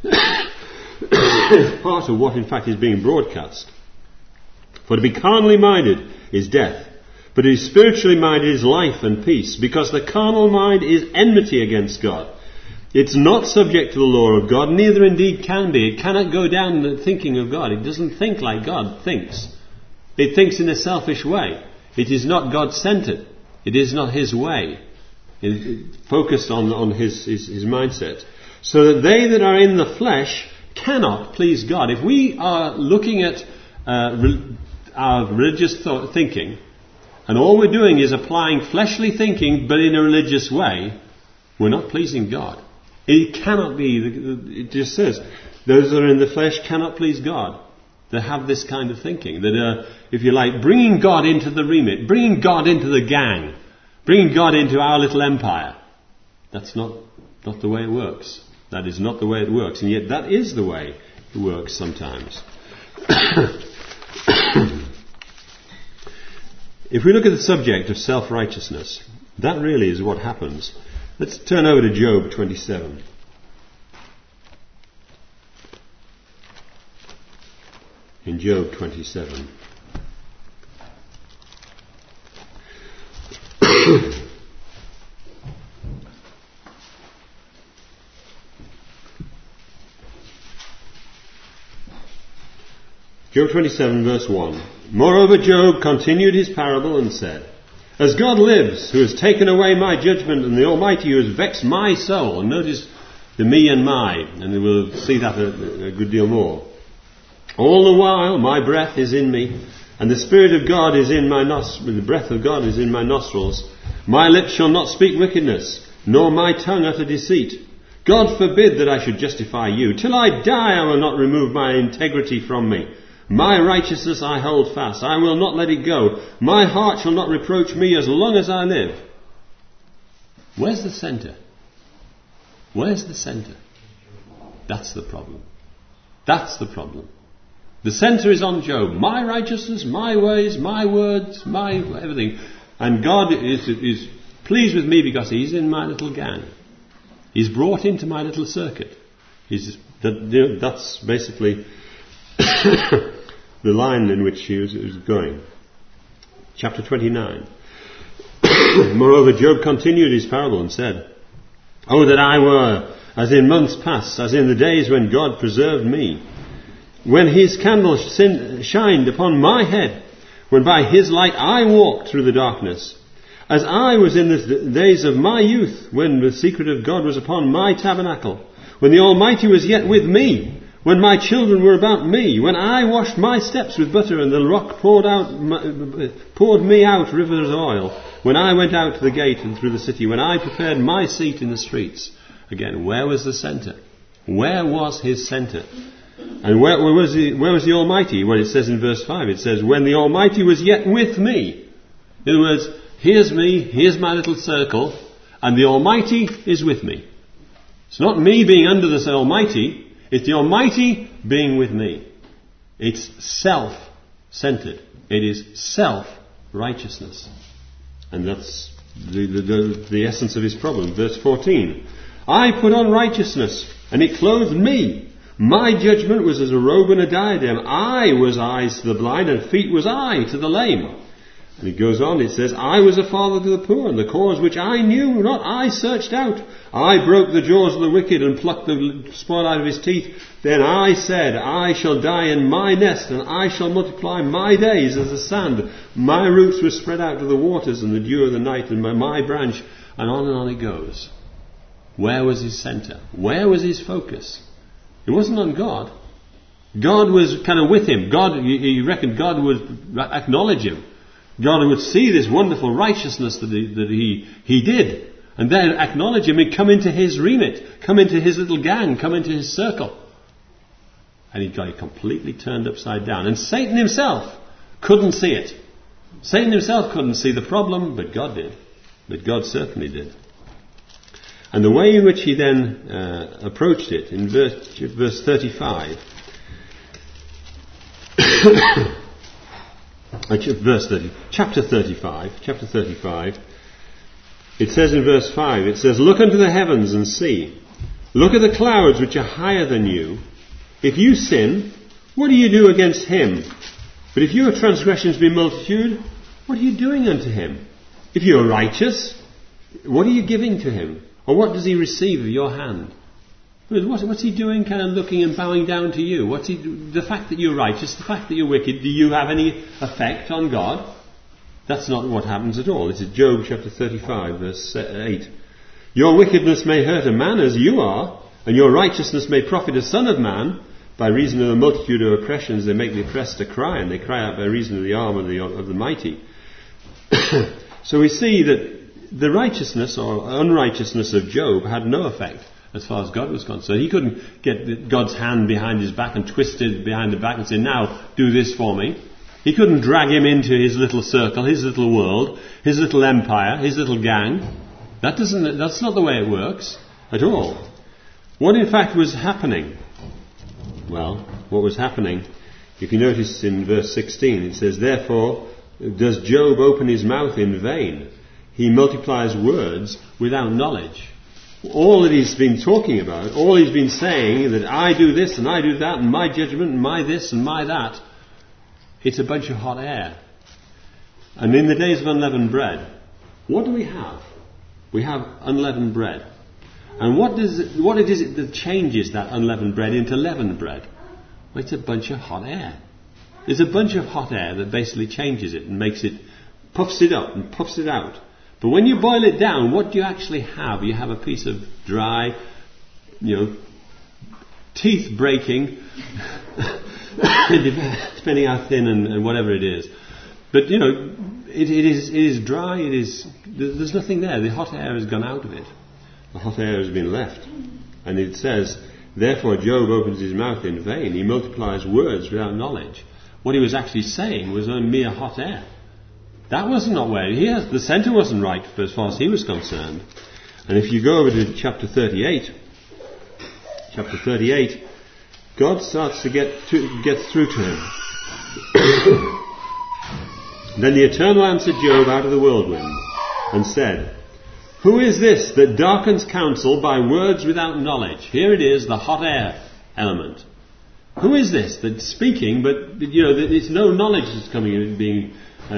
A: is part of what in fact is being broadcast. "For to be carnally minded is death, but to be spiritually minded is life and peace, because the carnal mind is enmity against God. It's not subject to the law of God, neither indeed can be." It cannot go down the thinking of God. It doesn't think like God thinks. It thinks in a selfish way. It is not God-centred. It is not his way. It focused on his mindset. "So that they that are in the flesh cannot please God." If we are looking at our religious thinking, and all we're doing is applying fleshly thinking but in a religious way, we're not pleasing God. It cannot be. It just says, those that are in the flesh cannot please God. They have this kind of thinking. That are, if you like, bringing God into the remit, bringing God into the gang, bringing God into our little empire. That's not the way it works. That is not the way it works. And yet that is the way it works sometimes. If we look at the subject of self-righteousness, that really is what happens. Let's turn over to Job 27. In Job 27. Job 27 verse 1. "Moreover Job continued his parable and said, As God lives, who has taken away my judgment, and the Almighty who has vexed my soul." And notice the me and my, and we'll see that a good deal more. "All the while my breath is in me, and the Spirit of God is in my the breath of God is in my nostrils. My lips shall not speak wickedness, nor my tongue utter deceit. God forbid that I should justify you. Till I die I will not remove my integrity from me. My righteousness I hold fast. I will not let it go. My heart shall not reproach me as long as I live." Where's the centre? Where's the centre? That's the problem. That's the problem. The centre is on Job. My righteousness, my ways, my words, my everything. And God is pleased with me because he's in my little gang. He's brought into my little circuit. That's basically the line in which he was going. Chapter 29. "Moreover Job continued his parable and said, Oh, that I were as in months past, as in the days when God preserved me, when his candle shined upon my head, when by his light I walked through the darkness, as I was in the days of my youth, when the secret of God was upon my tabernacle, when the Almighty was yet with me, when my children were about me, when I washed my steps with butter and the rock poured me out rivers of oil, when I went out to the gate and through the city, when I prepared my seat in the streets. Again, where was the centre? Where was his centre? And where was the Almighty? Well, it says in verse 5, it says, when the Almighty was yet with me. In other words, here's me, here's my little circle, and the Almighty is with me. It's not me being under this Almighty, it's the Almighty being with me. It's self-centered. It is self-righteousness. And that's the essence of his problem. Verse 14. I put on righteousness, and it clothed me. My judgment was as a robe and a diadem. I was eyes to the blind, and feet was I to the lame. And it goes on, it says, I was a father to the poor, and the cause which I knew not I searched out. I broke the jaws of the wicked and plucked the spoil out of his teeth. Then I said, I shall die in my nest, and I shall multiply my days as the sand. My roots were spread out to the waters, and the dew of the night, and my branch, and on it goes. Where was his centre? Where was his focus? It wasn't on God. God was kind of with him. He reckoned God would acknowledge him. God would see this wonderful righteousness that he did, and then acknowledge him and come into his remit, come into his little gang, come into his circle. And he got it completely turned upside down. And Satan himself couldn't see it. Satan himself couldn't see the problem, but God did. But God certainly did. And the way in which he then approached it, in verse 35... chapter 35, it says in verse 5, it says, look unto the heavens and see. Look at the clouds which are higher than you. If you sin, what do you do against him? But if your transgressions be multitude, what are you doing unto him? If you are righteous, what are you giving to him? Or what does he receive of your hand? What's he doing, kind of looking and bowing down to you? The fact that you're righteous, the fact that you're wicked, do you have any effect on God? That's not what happens at all. This is Job chapter 35, verse 8. Your wickedness may hurt a man as you are, and your righteousness may profit a son of man. By reason of the multitude of oppressions, they make the oppressed to cry, and they cry out by reason of the arm of the mighty. So we see that the righteousness or unrighteousness of Job had no effect as far as God was concerned. He couldn't get God's hand behind his back and twist it behind the back and say, now do this for me. He couldn't drag him into his little circle, his little world, his little empire, his little gang. That's not the way it works at all. What in fact was happening? Well, what was happening, if you notice in verse 16, it says, therefore does Job open his mouth in vain. He multiplies words without knowledge. All that he's been talking about, all he's been saying, that I do this and I do that, and my judgment and my this and my that, it's a bunch of hot air. And in the days of unleavened bread, what do we have? We have unleavened bread. And what is it that changes that unleavened bread into leavened bread? Well, it's a bunch of hot air. There's a bunch of hot air that basically changes it and makes it, puffs it up and puffs it out. But when you boil it down, what do you actually have? You have a piece of dry, teeth breaking, depending how thin and whatever it is. But, it is dry, there's nothing there. The hot air has gone out of it. The hot air has been left. And it says, therefore Job opens his mouth in vain. He multiplies words without knowledge. What he was actually saying was a mere hot air. That was not where the centre wasn't right as far as he was concerned. And if you go over to chapter 38, God starts to get through to him. Then the Eternal answered Job out of the whirlwind and said, who is this that darkens counsel by words without knowledge? Here it is, the hot air element. Who is this that's speaking, but it's no knowledge that's coming in, being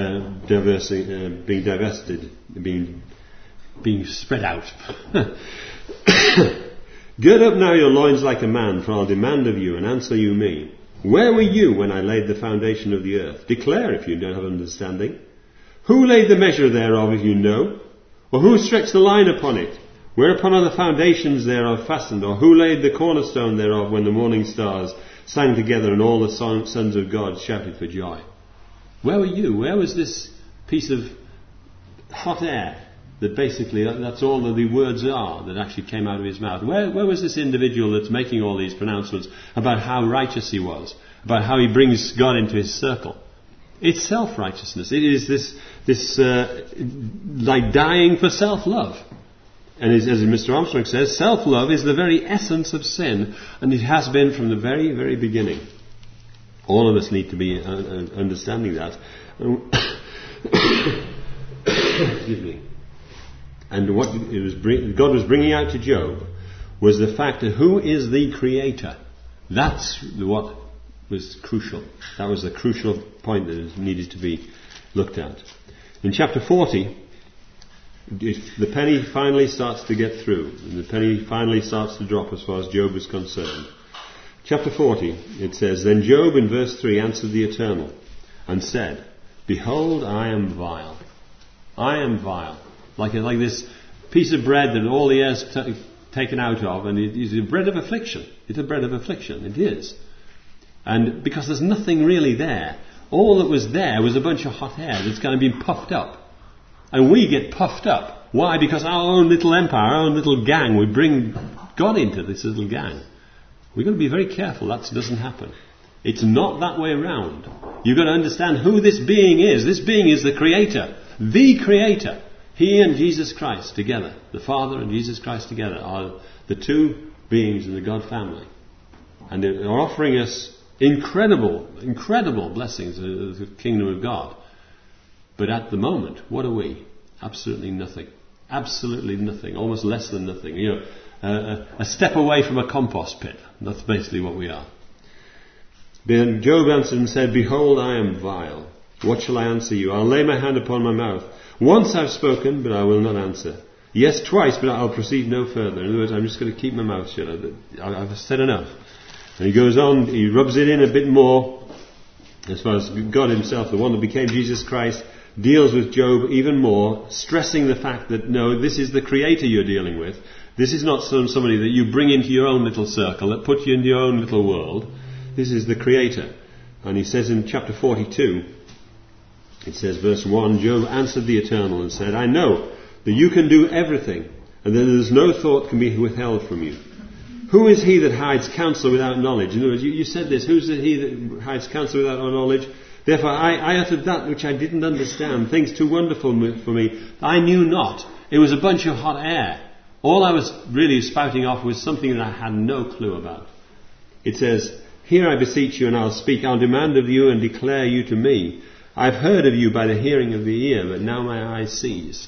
A: divested, being spread out. Gird up now your loins like a man, for I'll demand of you, and answer you me. Where were you when I laid the foundation of the earth? Declare if you don't have understanding. Who laid the measure thereof if you know? Or who stretched the line upon it? Whereupon are the foundations thereof fastened? Or who laid the cornerstone thereof when the morning stars sang together and all the sons of God shouted for joy? Where were you? Where was this piece of hot air that basically, that's all that the words are that actually came out of his mouth? Where was this individual that's making all these pronouncements about how righteous he was, about how he brings God into his circle? It's self-righteousness. It is this like dying for self-love. And as Mr. Armstrong says, self-love is the very essence of sin, and it has been from the very, very beginning. All of us need to be understanding that. Excuse me. And what God was bringing out to Job was the fact that who is the Creator? That's what was crucial. That was the crucial point that needed to be looked at. In chapter 40, the penny finally starts to get through, and the penny finally starts to drop as far as Job is concerned. Chapter 40, it says, Then Job, in verse 3, answered the Eternal, and said, Behold, I am vile. I am vile. Like this piece of bread that all the air's taken out of, and it is a bread of affliction. It's a bread of affliction. It is. And because there's nothing really there, all that was there was a bunch of hot air that's kind of been puffed up. And we get puffed up. Why? Because our own little empire, our own little gang, we bring God into this little gang. We've got to be very careful that doesn't happen. It's not that way around. You've got to understand who this being is. This being is the Creator. The Creator. He and Jesus Christ together, the Father and Jesus Christ together, are the two beings in the God family. And they are offering us incredible, incredible blessings of the kingdom of God. But at the moment, what are we? Absolutely nothing. Absolutely nothing. Almost less than nothing. A step away from a compost pit. That's basically what we are. Then Job answered and said, Behold, I am vile. What shall I answer you? I'll lay my hand upon my mouth. Once I've spoken, but I will not answer. Yes, twice, but I'll proceed no further. In other words, I'm just going to keep my mouth shut. I've said enough. And he goes on, he rubs it in a bit more, as far as God himself, the one that became Jesus Christ, deals with Job even more, stressing the fact that, no, this is the Creator you're dealing with. This is not somebody that you bring into your own little circle, that puts you into your own little world. This is the Creator. And he says in chapter 42, it says, verse 1, Job answered the Eternal and said, I know that you can do everything, and that there's no thought can be withheld from you. Who is he that hides counsel without knowledge? In other words, you said this, who's he that hides counsel without knowledge? Therefore I uttered that which I didn't understand, things too wonderful for me. I knew not. It was a bunch of hot air. All I was really spouting off was something that I had no clue about. It says, Here I beseech you, and I'll speak. I'll demand of you and declare you to me. I've heard of you by the hearing of the ear, but now my eye sees.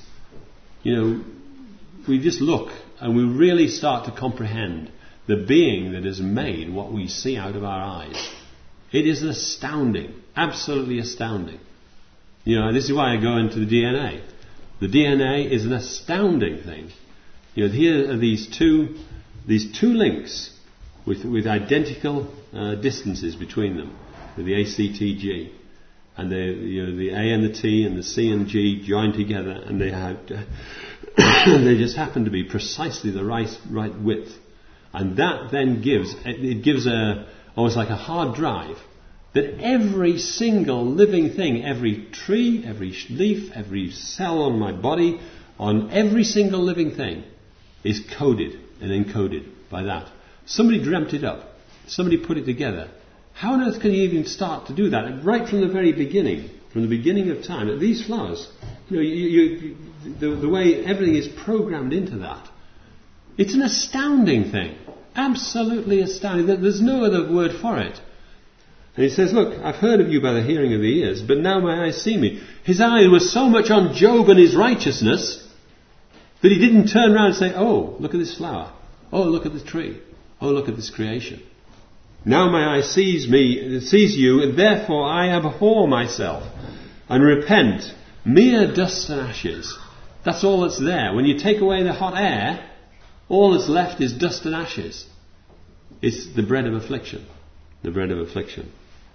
A: We just look and we really start to comprehend the being that has made what we see out of our eyes. It is astounding, absolutely astounding. This is why I go into the DNA. The DNA is an astounding thing. Here are these two links with identical distances between them, with the ACTG, and the A and the T and the C and G joined together, and they just happen to be precisely the right width, and that then gives almost like a hard drive that every single living thing, every tree, every leaf, every cell on my body, on every single living thing, is coded and encoded by that. Somebody dreamt it up. Somebody put it together. How on earth can you even start to do that? Right from the very beginning, from the beginning of time, these flowers, the way everything is programmed into that. It's an astounding thing. Absolutely astounding. There's no other word for it. And he says, look, I've heard of you by the hearing of the ears, but now my eyes see me. His eye was so much on Job and his righteousness that he didn't turn around and say, oh, look at this flower. Oh, look at the tree. Oh, look at this creation. Now my eye sees you, and therefore I abhor myself and repent. Mere dust and ashes. That's all that's there. When you take away the hot air, all that's left is dust and ashes. It's the bread of affliction. The bread of affliction.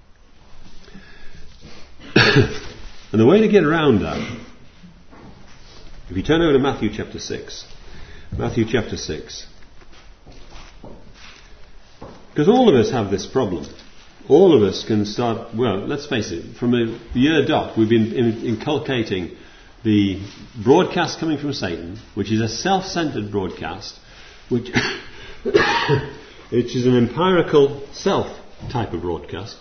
A: And the way to get around that, if you turn over to Matthew chapter 6. Matthew chapter 6. Because all of us have this problem. All of us can start, well, let's face it, from a year dot, we've been inculcating the broadcast coming from Satan, which is a self-centered broadcast, which is an empirical self type of broadcast.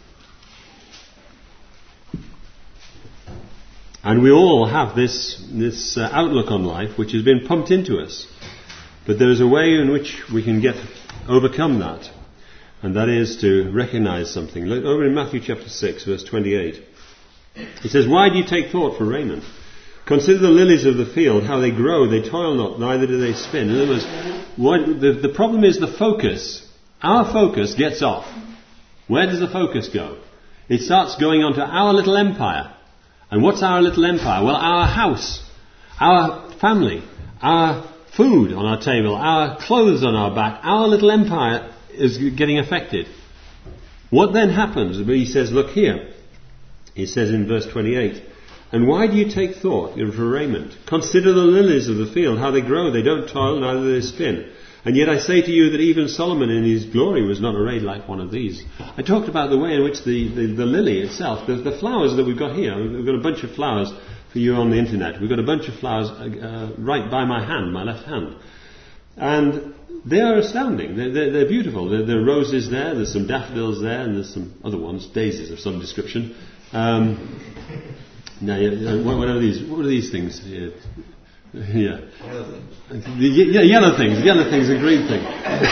A: And we all have this outlook on life which has been pumped into us. But there is a way in which we can overcome that. And that is to recognize something. Look over in Matthew chapter 6, verse 28. It says, "Why do you take thought for raiment? Consider the lilies of the field, how they grow, they toil not, neither do they spin." In other words, the problem is the focus. Our focus gets off. Where does the focus go? It starts going on to our little empire. And what's our little empire? Well, our house, our family, our food on our table, our clothes on our back, our little empire is getting affected. What then happens? He says, look here. He says in verse 28, "And why do you take thought for raiment? Consider the lilies of the field, how they grow. They don't toil, neither do they spin. And yet I say to you that even Solomon in his glory was not arrayed like one of these." I talked about the way in which the lily itself, the flowers that we've got here, we've got a bunch of flowers for you on the internet. We've got a bunch of flowers right by my hand, my left hand. And they are astounding. They're beautiful. There are roses there, there's some daffodils there, and there's some other ones, daisies of some description. Now, what are these? What are these things? Yeah. Yellow things and green things.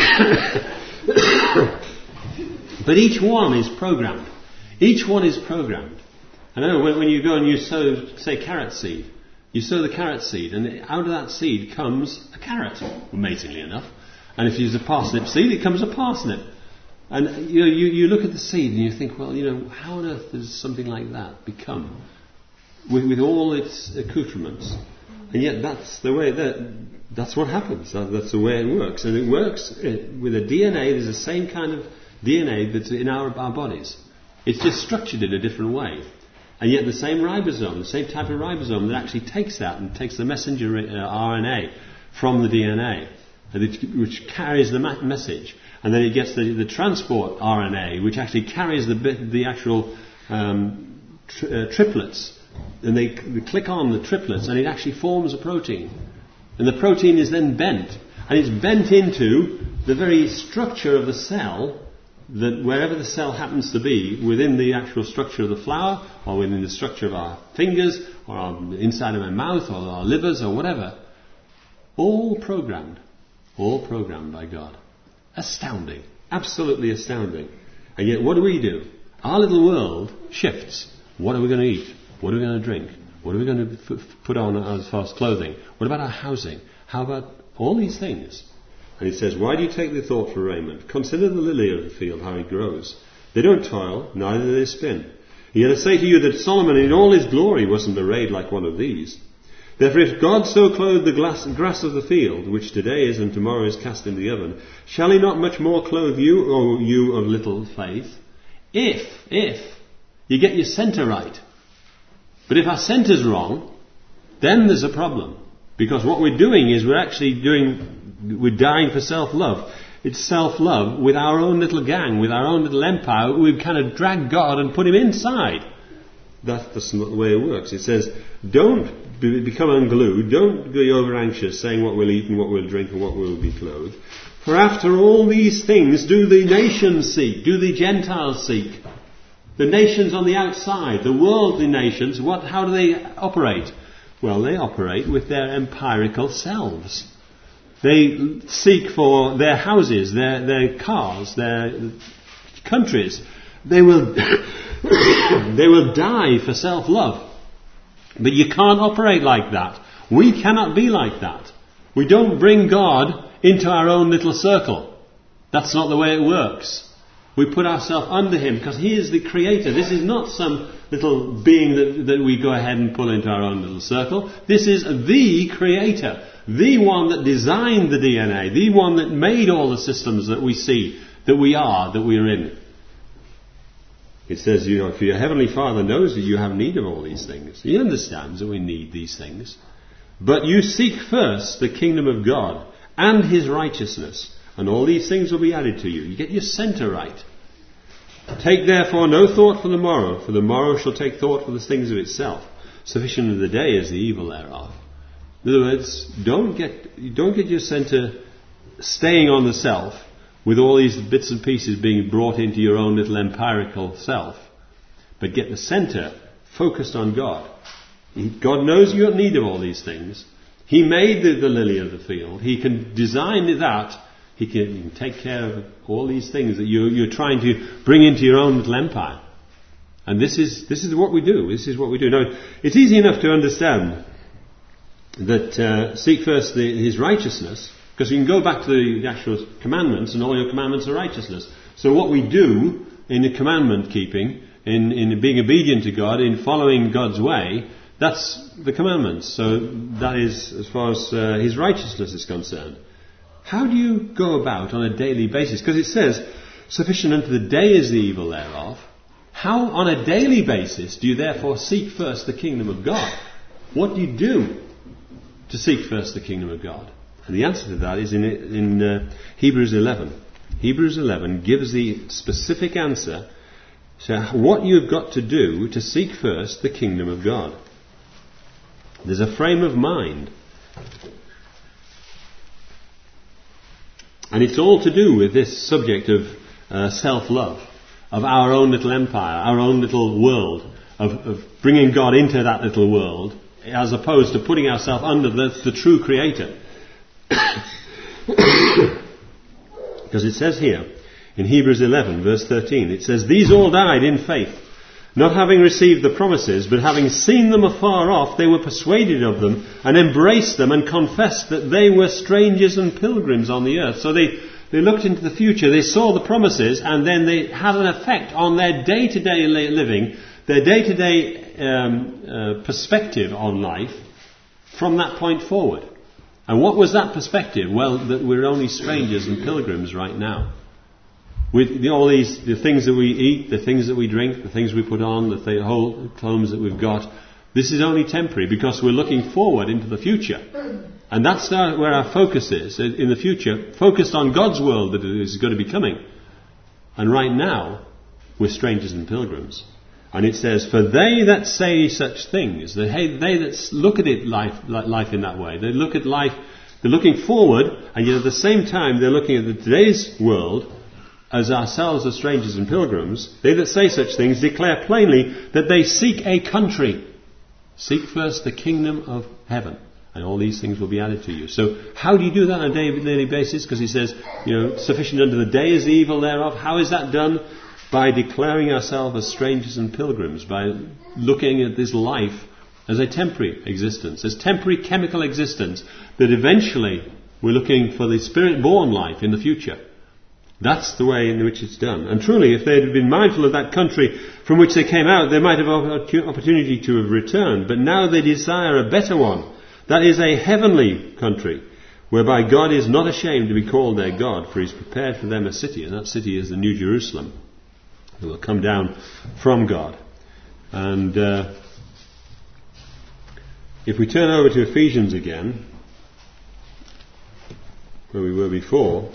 A: But each one is programmed. Each one is programmed. I know when you go and you sow, say, carrot seed, you sow the carrot seed, and out of that seed comes a carrot, amazingly enough. And if you use a parsnip seed, it comes a parsnip. And you look at the seed and you think, well, how on earth does something like that become with all its accoutrements? And yet that's the way that's what happens. That's the way it works. And it works with a DNA. There's the same kind of DNA that's in our bodies. It's just structured in a different way. And yet the same ribosome, the same type of ribosome that actually takes that and takes the messenger RNA from the DNA, which carries the message. And then it gets the transport RNA, which actually carries the actual triplets. And they click on the triplets and it actually forms a protein. And the protein is then bent. And it's bent into the very structure of the cell, that wherever the cell happens to be, within the actual structure of the flower, or within the structure of our fingers, or inside of our mouth, or our livers, or whatever. All programmed by God. Astounding. Absolutely astounding. And yet what do? Our little world shifts. What are we going to eat? What are we going to drink? What are we going to put on as far as clothing? What about our housing? How about all these things? And he says, "Why do you take the thought for raiment? Consider the lily of the field, how it grows. They don't toil, neither do they spin. And yet I say to you that Solomon in all his glory wasn't arrayed like one of these. Therefore if God so clothed the grass of the field, which today is and tomorrow is cast into the oven, shall he not much more clothe you, O you of little faith?" If you get your centre right. But if our centre's wrong, then there's a problem. Because what we're doing is we're dying for self-love. It's self-love with our own little gang, with our own little empire. We've kind of dragged God and put him inside. That's not the way it works. It says, don't become unglued. Don't be over anxious, saying what we'll eat and what we'll drink and what we'll be clothed. For after all these things do the nations seek, do the Gentiles seek. The nations on the outside, the worldly nations, how do they operate? Well, they operate with their empirical selves. They seek for their houses, their cars, their countries. They will die for self-love. But you can't operate like that. We cannot be like that. We don't bring God into our own little circle. That's not the way it works. We put ourselves under him because he is the creator. This is not some little being that we go ahead and pull into our own little circle. This is the creator, the one that designed the DNA, the one that made all the systems that we see, that we are in. It says, for your heavenly Father knows that you have need of all these things. He understands that we need these things. But you seek first the kingdom of God and his righteousness, and all these things will be added to you. You get your centre right. Take therefore no thought for the morrow shall take thought for the things of itself. Sufficient of the day is the evil thereof. In other words, don't get your centre staying on the self, with all these bits and pieces being brought into your own little empirical self, but get the centre focused on God. God knows you have need of all these things. He made the lily of the field. He can design that. He can take care of all these things that you're trying to bring into your own little empire. And this is what we do. This is what we do. Now, it's easy enough to understand that seek first his righteousness, because you can go back to the actual commandments, and all your commandments are righteousness. So what we do in the commandment keeping, in being obedient to God, in following God's way, that's the commandments. So that is as far as his righteousness is concerned. How do you go about on a daily basis? Because it says, sufficient unto the day is the evil thereof. How on a daily basis do you therefore seek first the kingdom of God? What do you do to seek first the kingdom of God? And the answer to that is in Hebrews 11. Hebrews 11 gives the specific answer to what you've got to do to seek first the kingdom of God. There's a frame of mind. And it's all to do with this subject of self-love, of our own little empire, our own little world, of bringing God into that little world, as opposed to putting ourselves under the true Creator. Because it says here, in Hebrews 11, verse 13, it says, these all died in faith, not having received the promises, but having seen them afar off, they were persuaded of them, and embraced them, and confessed that they were strangers and pilgrims on the earth. So they looked into the future, they saw the promises, and then they had an effect on their day-to-day living, their day-to-day perspective on life, from that point forward. And what was that perspective? Well, that we're only strangers and pilgrims right now. With all the things that we eat, the things that we drink, the things we put on, the whole clothes that we've got, this is only temporary because we're looking forward into the future. And that's where our focus is, in the future, focused on God's world that is going to be coming. And right now, we're strangers and pilgrims. And it says, for they that say such things, they that look at it life in that way, they look at life, they're looking forward, and yet at the same time they're looking at today's world as ourselves as strangers and pilgrims. They that say such things declare plainly that they seek a country. Seek first the kingdom of heaven, and all these things will be added to you. So how do you do that on a daily basis? Because he says, sufficient unto the day is the evil thereof. How is that done? By declaring ourselves as strangers and pilgrims, by looking at this life as a temporary existence, as temporary chemical existence, that eventually we're looking for the spirit-born life in the future. That's the way in which it's done. And truly, if they had been mindful of that country from which they came out, they might have opportunity to have returned. But now they desire a better one. That is a heavenly country, whereby God is not ashamed to be called their God, for he's prepared for them a city, and that city is the New Jerusalem, that will come down from God. And if we turn over to Ephesians again, where we were before,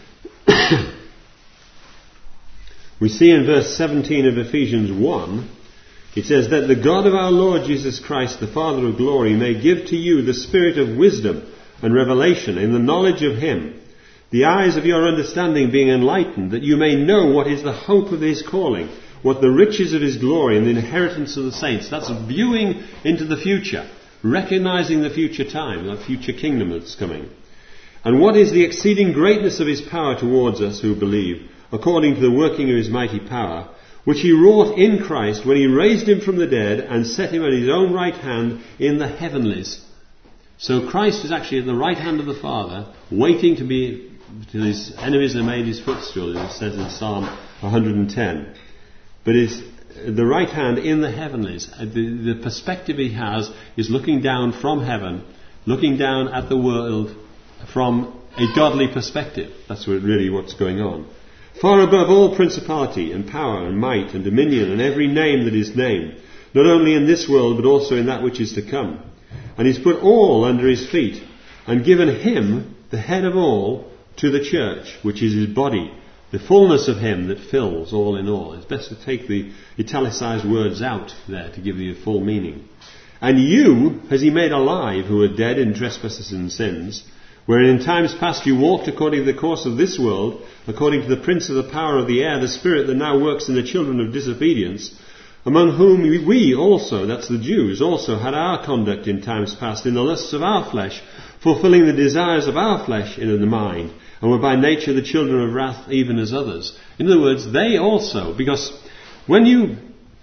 A: we see in verse 17 of Ephesians 1, it says that the God of our Lord Jesus Christ, the Father of glory, may give to you the spirit of wisdom and revelation in the knowledge of him, the eyes of your understanding being enlightened, that you may know what is the hope of his calling, what the riches of his glory and the inheritance of the saints. That's viewing into the future, recognizing the future time, that future kingdom that's coming. And what is the exceeding greatness of his power towards us who believe, according to the working of his mighty power, which he wrought in Christ when he raised him from the dead and set him at his own right hand in the heavenlies. So Christ is actually at the right hand of the Father, waiting to be, till his enemies are made his footstool, as it says in Psalm 110. But it's the right hand in the heavenlies. The perspective he has is looking down from heaven, looking down at the world from a godly perspective. That's really what's going on. far above all principality and power and might and dominion and every name that is named, not only in this world but also in that which is to come. And he's put all under his feet and given him, the head of all, to the church, which is his body, the fullness of him that fills all in all. It's best to take the italicized words out there to give you a full meaning. And you has he made alive who are dead in trespasses and sins, wherein in times past you walked according to the course of this world, according to the prince of the power of the air, the spirit that now works in the children of disobedience, among whom we also, that's the Jews, also had our conduct in times past in the lusts of our flesh, fulfilling the desires of our flesh in the mind, and were by nature the children of wrath even as others. In other words, they also, because when you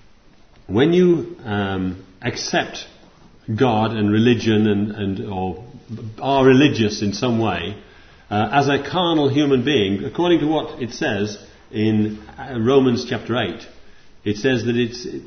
A: accept God and religion or are religious in some way, as a carnal human being, according to what it says in Romans chapter 8, it says that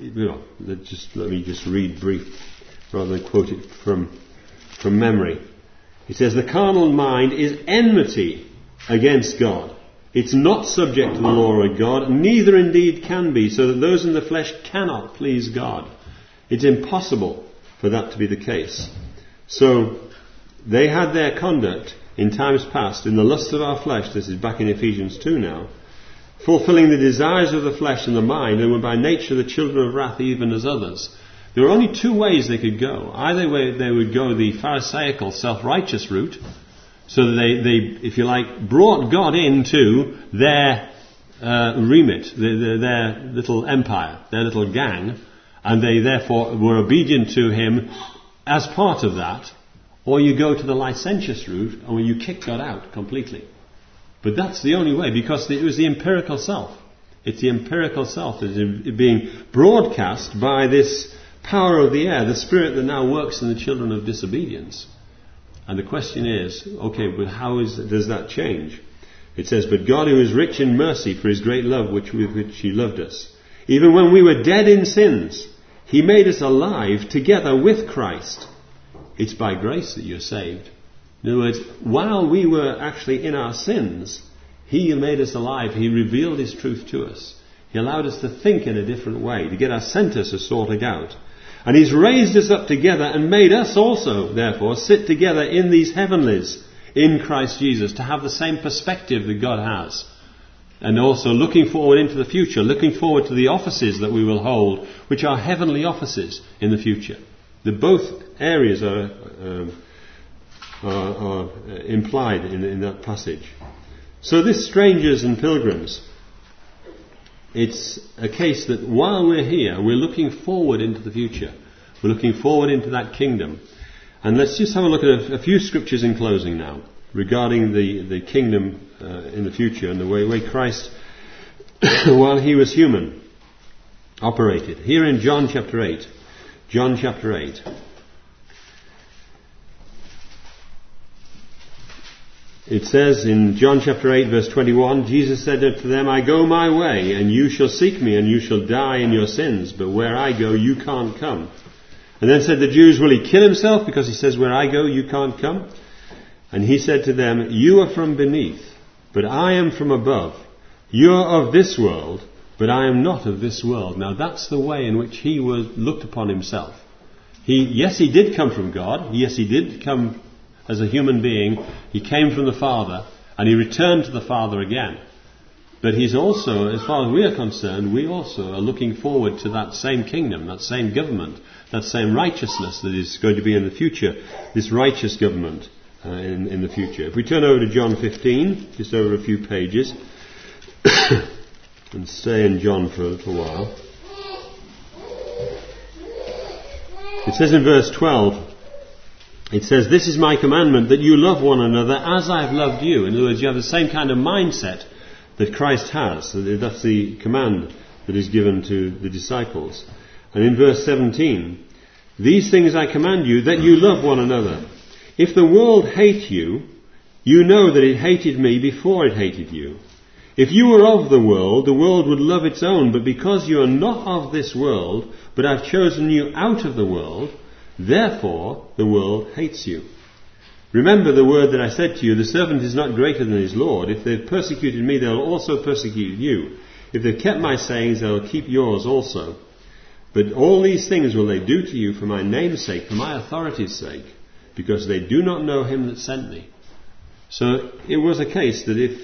A: let me just read brief, rather than quote it from memory. It says, the carnal mind is enmity against God. It's not subject to the law of God, neither indeed can be, so that those in the flesh cannot please God. It's impossible for that to be the case. So, they had their conduct in times past in the lust of our flesh, this is back in Ephesians 2 now, fulfilling the desires of the flesh and the mind, and were by nature the children of wrath even as others. There were only two ways they could go. Either way, they would go the Pharisaical, self-righteous route, so that they, if you like, brought God into their remit, their little empire, their little gang, and they therefore were obedient to him as part of that. Or you go to the licentious route, and you kick God out completely. But that's the only way, because it was the empirical self. It's the empirical self that is being broadcast by this power of the air, the spirit that now works in the children of disobedience. And the question is, okay, but how does that change? It says, but God who is rich in mercy for his great love with which he loved us, even when we were dead in sins, he made us alive together with Christ. It's by grace that you're saved. In other words, while we were actually in our sins, he made us alive. He revealed his truth to us. He allowed us to think in a different way, to get our centres sorted out. And he's raised us up together and made us also, therefore, sit together in these heavenlies in Christ Jesus, to have the same perspective that God has. And also looking forward into the future, looking forward to the offices that we will hold, which are heavenly offices in the future. Both areas are implied in that passage. So this strangers and pilgrims, it's a case that while we're here, we're looking forward into the future. We're looking forward into that kingdom. And let's just have a look at a few scriptures in closing now, regarding the kingdom in the future and the way Christ, while he was human, operated. Here in John chapter 8. John chapter 8. It says in John chapter 8 verse 21, Jesus said unto them, I go my way, and you shall seek me, and you shall die in your sins, but where I go you can't come. And then said the Jews, will he kill himself because he says, where I go you can't come? And he said to them, you are from beneath, but I am from above. You are of this world, but I am not of this world. Now that's the way in which he looked upon himself. Yes, he did come from God. Yes, he did come as a human being. He came from the Father, and he returned to the Father again. But he's also, as far as we are concerned, we also are looking forward to that same kingdom, that same government, that same righteousness that is going to be in the future, this righteous government in the future. If we turn over to John 15, just over a few pages, and stay in John for a little while. It says in verse 12, it says, this is my commandment, that you love one another as I have loved you. In other words, you have the same kind of mindset that Christ has. That's the command that is given to the disciples. And in verse 17, these things I command you, that you love one another. If the world hate you, you know that it hated me before it hated you. If you were of the world would love its own, but because you are not of this world, but I've chosen you out of the world, therefore the world hates you. Remember the word that I said to you, the servant is not greater than his Lord. If they've persecuted me, they'll also persecute you. If they've kept my sayings, they'll keep yours also. But all these things will they do to you for my name's sake, for my authority's sake, because they do not know him that sent me. So it was a case that if,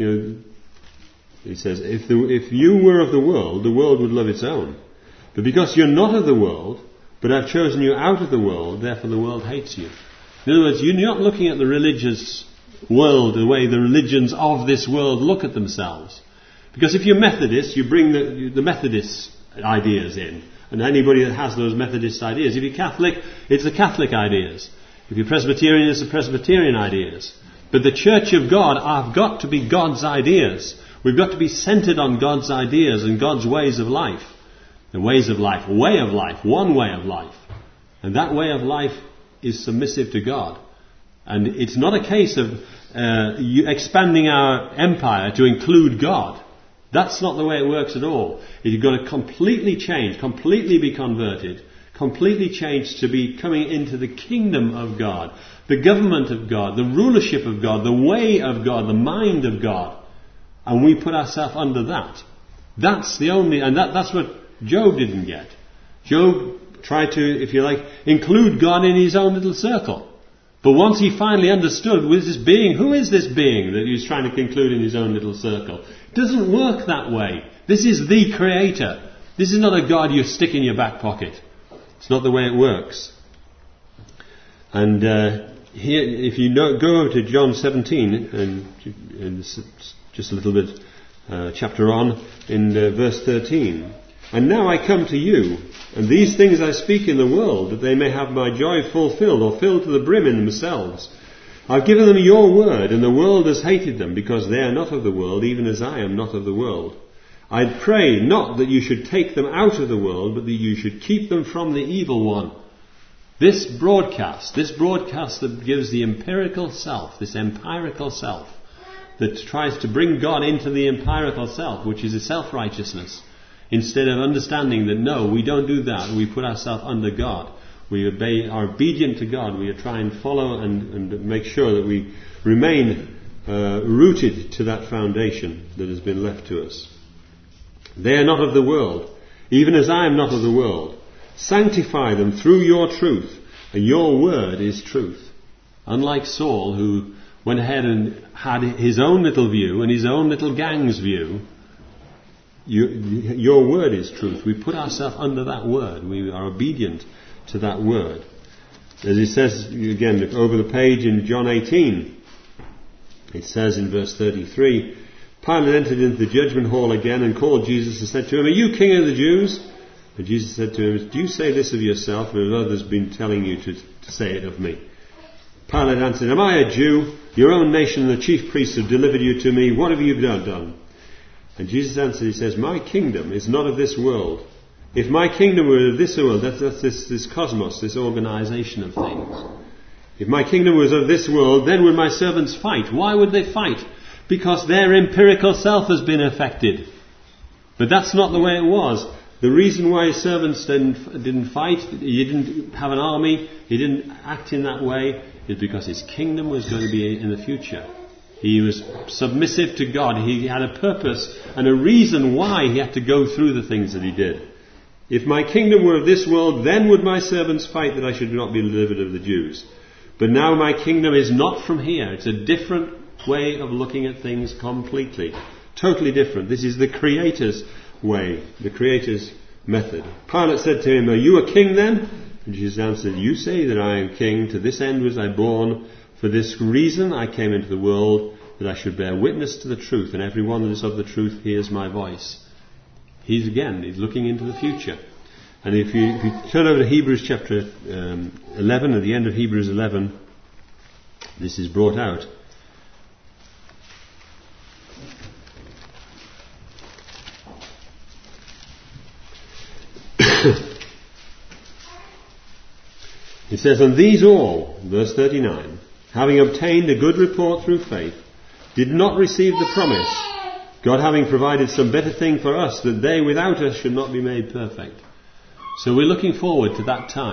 A: he says, if you were of the world would love its own. But because you're not of the world, but I've chosen you out of the world, therefore the world hates you. In other words, you're not looking at the religious world the way the religions of this world look at themselves. Because if you're Methodist, you bring the Methodist ideas in. And anybody that has those Methodist ideas. If you're Catholic, it's the Catholic ideas. If you're Presbyterian, it's the Presbyterian ideas. But the Church of God have got to be God's ideas. We've got to be centered on God's ideas and God's ways of life. The ways of life, a way of life, one way of life. And that way of life is submissive to God. And it's not a case of expanding our empire to include God. That's not the way it works at all. You've got to completely change, completely be converted, completely change to be coming into the kingdom of God, the government of God, the rulership of God, the way of God, the mind of God. And we put ourselves under that. That's the only, and that's what Job didn't get. Job tried to, if you like, include God in his own little circle. But once he finally understood, who is this being that he was trying to include in his own little circle? It doesn't work that way. This is the Creator. This is not a God you stick in your back pocket. It's not the way it works. And here, if you go over to John 17, and just a little bit chapter on, in verse 13. And now I come to you, and these things I speak in the world, that they may have my joy fulfilled, or filled to the brim in themselves. I've given them your word, and the world has hated them, because they are not of the world, even as I am not of the world. I pray not that you should take them out of the world, but that you should keep them from the evil one. This broadcast that gives the empirical self, this empirical self, that tries to bring God into the empirical self, which is a self-righteousness, instead of understanding that no, we don't do that, we put ourselves under God. We are obedient to God. We are trying to follow and make sure that we remain rooted to that foundation that has been left to us. They are not of the world, even as I am not of the world. Sanctify them through your truth, and your word is truth. Unlike Saul, who went ahead and had his own little view and his own little gang's view, your word is truth. We put ourselves under that word. We are obedient to that word. As it says again over the page in John 18, it says in verse 33, Pilate entered into the judgment hall again and called Jesus and said to him, Are you king of the Jews? And Jesus said to him, Do you say this of yourself, or have others been telling you to say it of me? Pilate answered, Am I a Jew? Your own nation and the chief priests have delivered you to me. What have you done? And Jesus answered, he says, My kingdom is not of this world. If my kingdom were of this world, that's this cosmos, this organization of things. If my kingdom was of this world, then would my servants fight. Why would they fight? Because their empirical self has been affected. But that's not the way it was. The reason why his servants didn't fight, he didn't have an army, he didn't act in that way, is because his kingdom was going to be in the future. He was submissive to God. He had a purpose and a reason why he had to go through the things that he did. If my kingdom were of this world, then would my servants fight that I should not be delivered of the Jews. But now my kingdom is not from here. It's a different way of looking at things completely. Totally different. This is the Creator's way, the Creator's method. Pilate said to him, Are you a king then? And Jesus answered, You say that I am king. To this end was I born. For this reason I came into the world, that I should bear witness to the truth, and every one that is of the truth hears my voice. He's looking into the future. And if you turn over to Hebrews chapter 11, at the end of Hebrews 11, this is brought out. It says, And these all, verse 39, having obtained a good report through faith, did not receive the promise, God having provided some better thing for us, that they without us should not be made perfect. So we're looking forward to that time.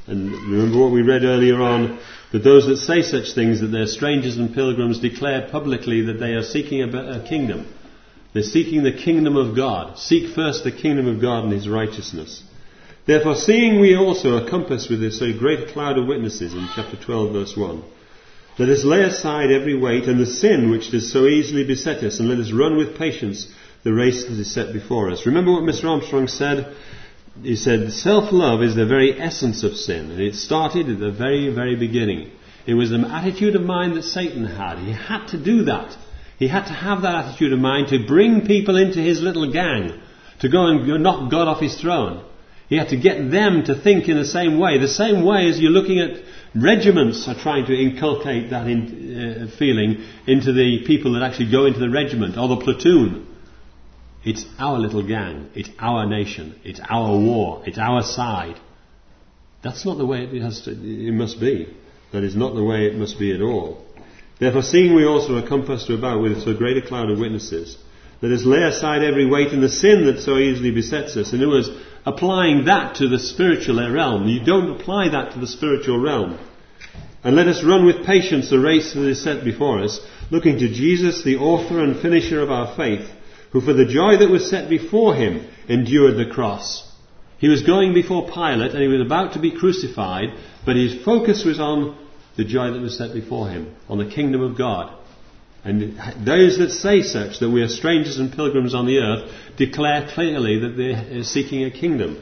A: And remember what we read earlier on, that those that say such things, that they're strangers and pilgrims, declare publicly that they are seeking a kingdom. They're seeking the kingdom of God. Seek first the kingdom of God and his righteousness. Therefore, seeing we also are compassed with this so great cloud of witnesses, in chapter 12, verse 1, let us lay aside every weight and the sin which does so easily beset us, and let us run with patience the race that is set before us. Remember what Mr. Armstrong said? He said, self-love is the very essence of sin, and it started at the very, very beginning. It was an attitude of mind that Satan had. He had to do that. He had to have that attitude of mind to bring people into his little gang, to go and knock God off his throne. He had to get them to think in the same way as you're looking at regiments are trying to inculcate that feeling into the people that actually go into the regiment or the platoon. It's our little gang, it's our nation, it's our war, it's our side. That's not the way it must be. That is not the way it must be at all. Therefore, seeing we also are compassed about with so great a cloud of witnesses, let us lay aside every weight and the sin that so easily besets us. In other words, applying that to the spiritual realm. You don't apply that to the spiritual realm. And let us run with patience the race that is set before us, looking to Jesus, the author and finisher of our faith, who for the joy that was set before him endured the cross. He was going before Pilate and he was about to be crucified, but his focus was on the joy that was set before him, on the kingdom of God. And those that say such, that we are strangers and pilgrims on the earth, declare clearly that they are seeking a kingdom.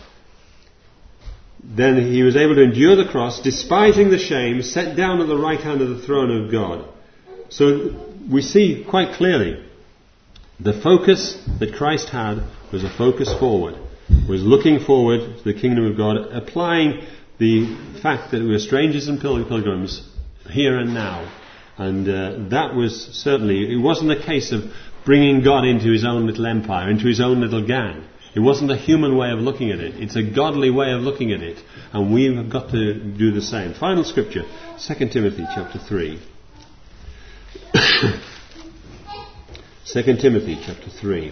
A: Then he was able to endure the cross, despising the shame, set down at the right hand of the throne of God. So we see quite clearly the focus that Christ had was a focus forward, was looking forward to the kingdom of God, applying the fact that we are strangers and pilgrims here and now. And that was certainly, it wasn't a case of bringing God into his own little empire, into his own little gang. It wasn't a human way of looking at it. It's a godly way of looking at it. And we've got to do the same. Final scripture, 2 Timothy chapter 3. 2 Timothy chapter 3.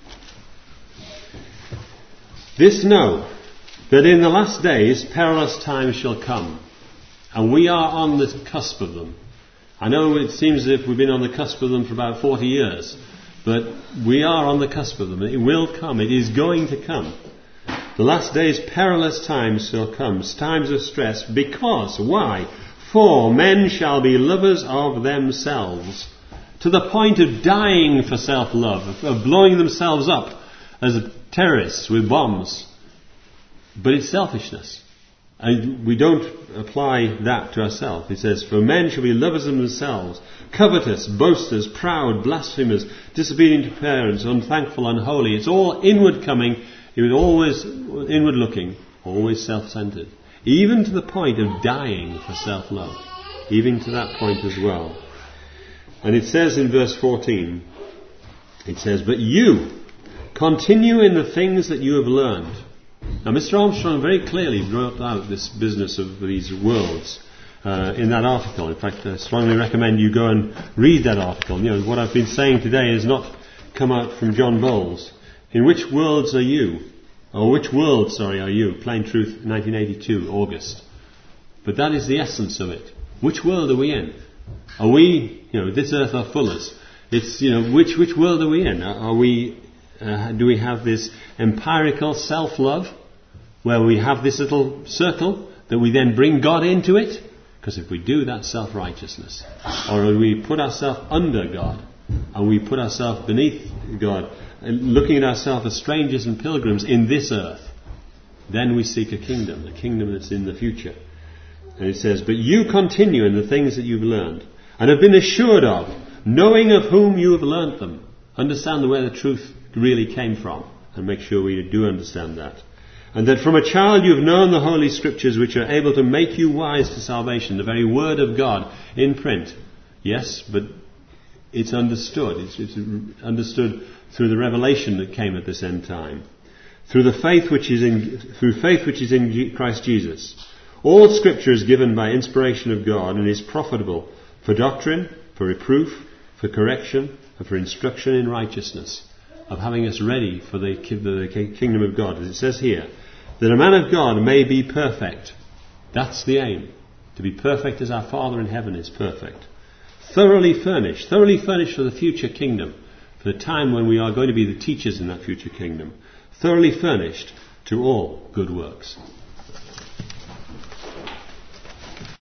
A: This know, that in the last days perilous times shall come, and we are on the cusp of them. I know it seems as if we've been on the cusp of them for about 40 years, but we are on the cusp of them. It will come. It is going to come. The last days perilous times shall come, times of stress, because, why? For men shall be lovers of themselves, to the point of dying for self-love, of blowing themselves up as terrorists with bombs. But it's selfishness. And we don't apply that to ourselves. It says, for men shall be lovers of themselves, covetous, boasters, proud, blasphemers, disobedient to parents, unthankful, unholy. It's all inward coming. It was always inward looking, always self-centered. Even to the point of dying for self-love. Even to that point as well. And it says in verse 14, it says, but you continue in the things that you have learned. Now, Mr. Armstrong very clearly brought out this business of these worlds in that article. In fact, I strongly recommend you go and read that article. You know, what I've been saying today has not come out from John Bowles. In which worlds are you? Or which world, are you? Plain Truth, 1982, August. But that is the essence of it. Which world are we in? Are we, this earth are fullers? It's, which world are we in? Are we... do we have this empirical self-love where we have this little circle that we then bring God into it? Because if we do, that's self-righteousness. Or we put ourselves under God and we put ourselves beneath God, and looking at ourselves as strangers and pilgrims in this earth, then we seek a kingdom, the kingdom that's in the future. And it says, but you continue in the things that you've learned and have been assured of, knowing of whom you have learnt them. Understand where the truth really came from, and make sure we do understand that. And that from a child you have known the Holy Scriptures, which are able to make you wise to salvation, the very Word of God in print. Yes, but it's understood. It's understood through the revelation that came at this end time. Through faith which is in Christ Jesus. All Scripture is given by inspiration of God and is profitable for doctrine, for reproof, for correction, and for instruction in righteousness, of having us ready for the kingdom of God. As it says here, that a man of God may be perfect, That's the aim. To be perfect as our Father in heaven is perfect. Thoroughly furnished for the future kingdom, for the time when we are going to be the teachers in that future kingdom. Thoroughly furnished to all good works.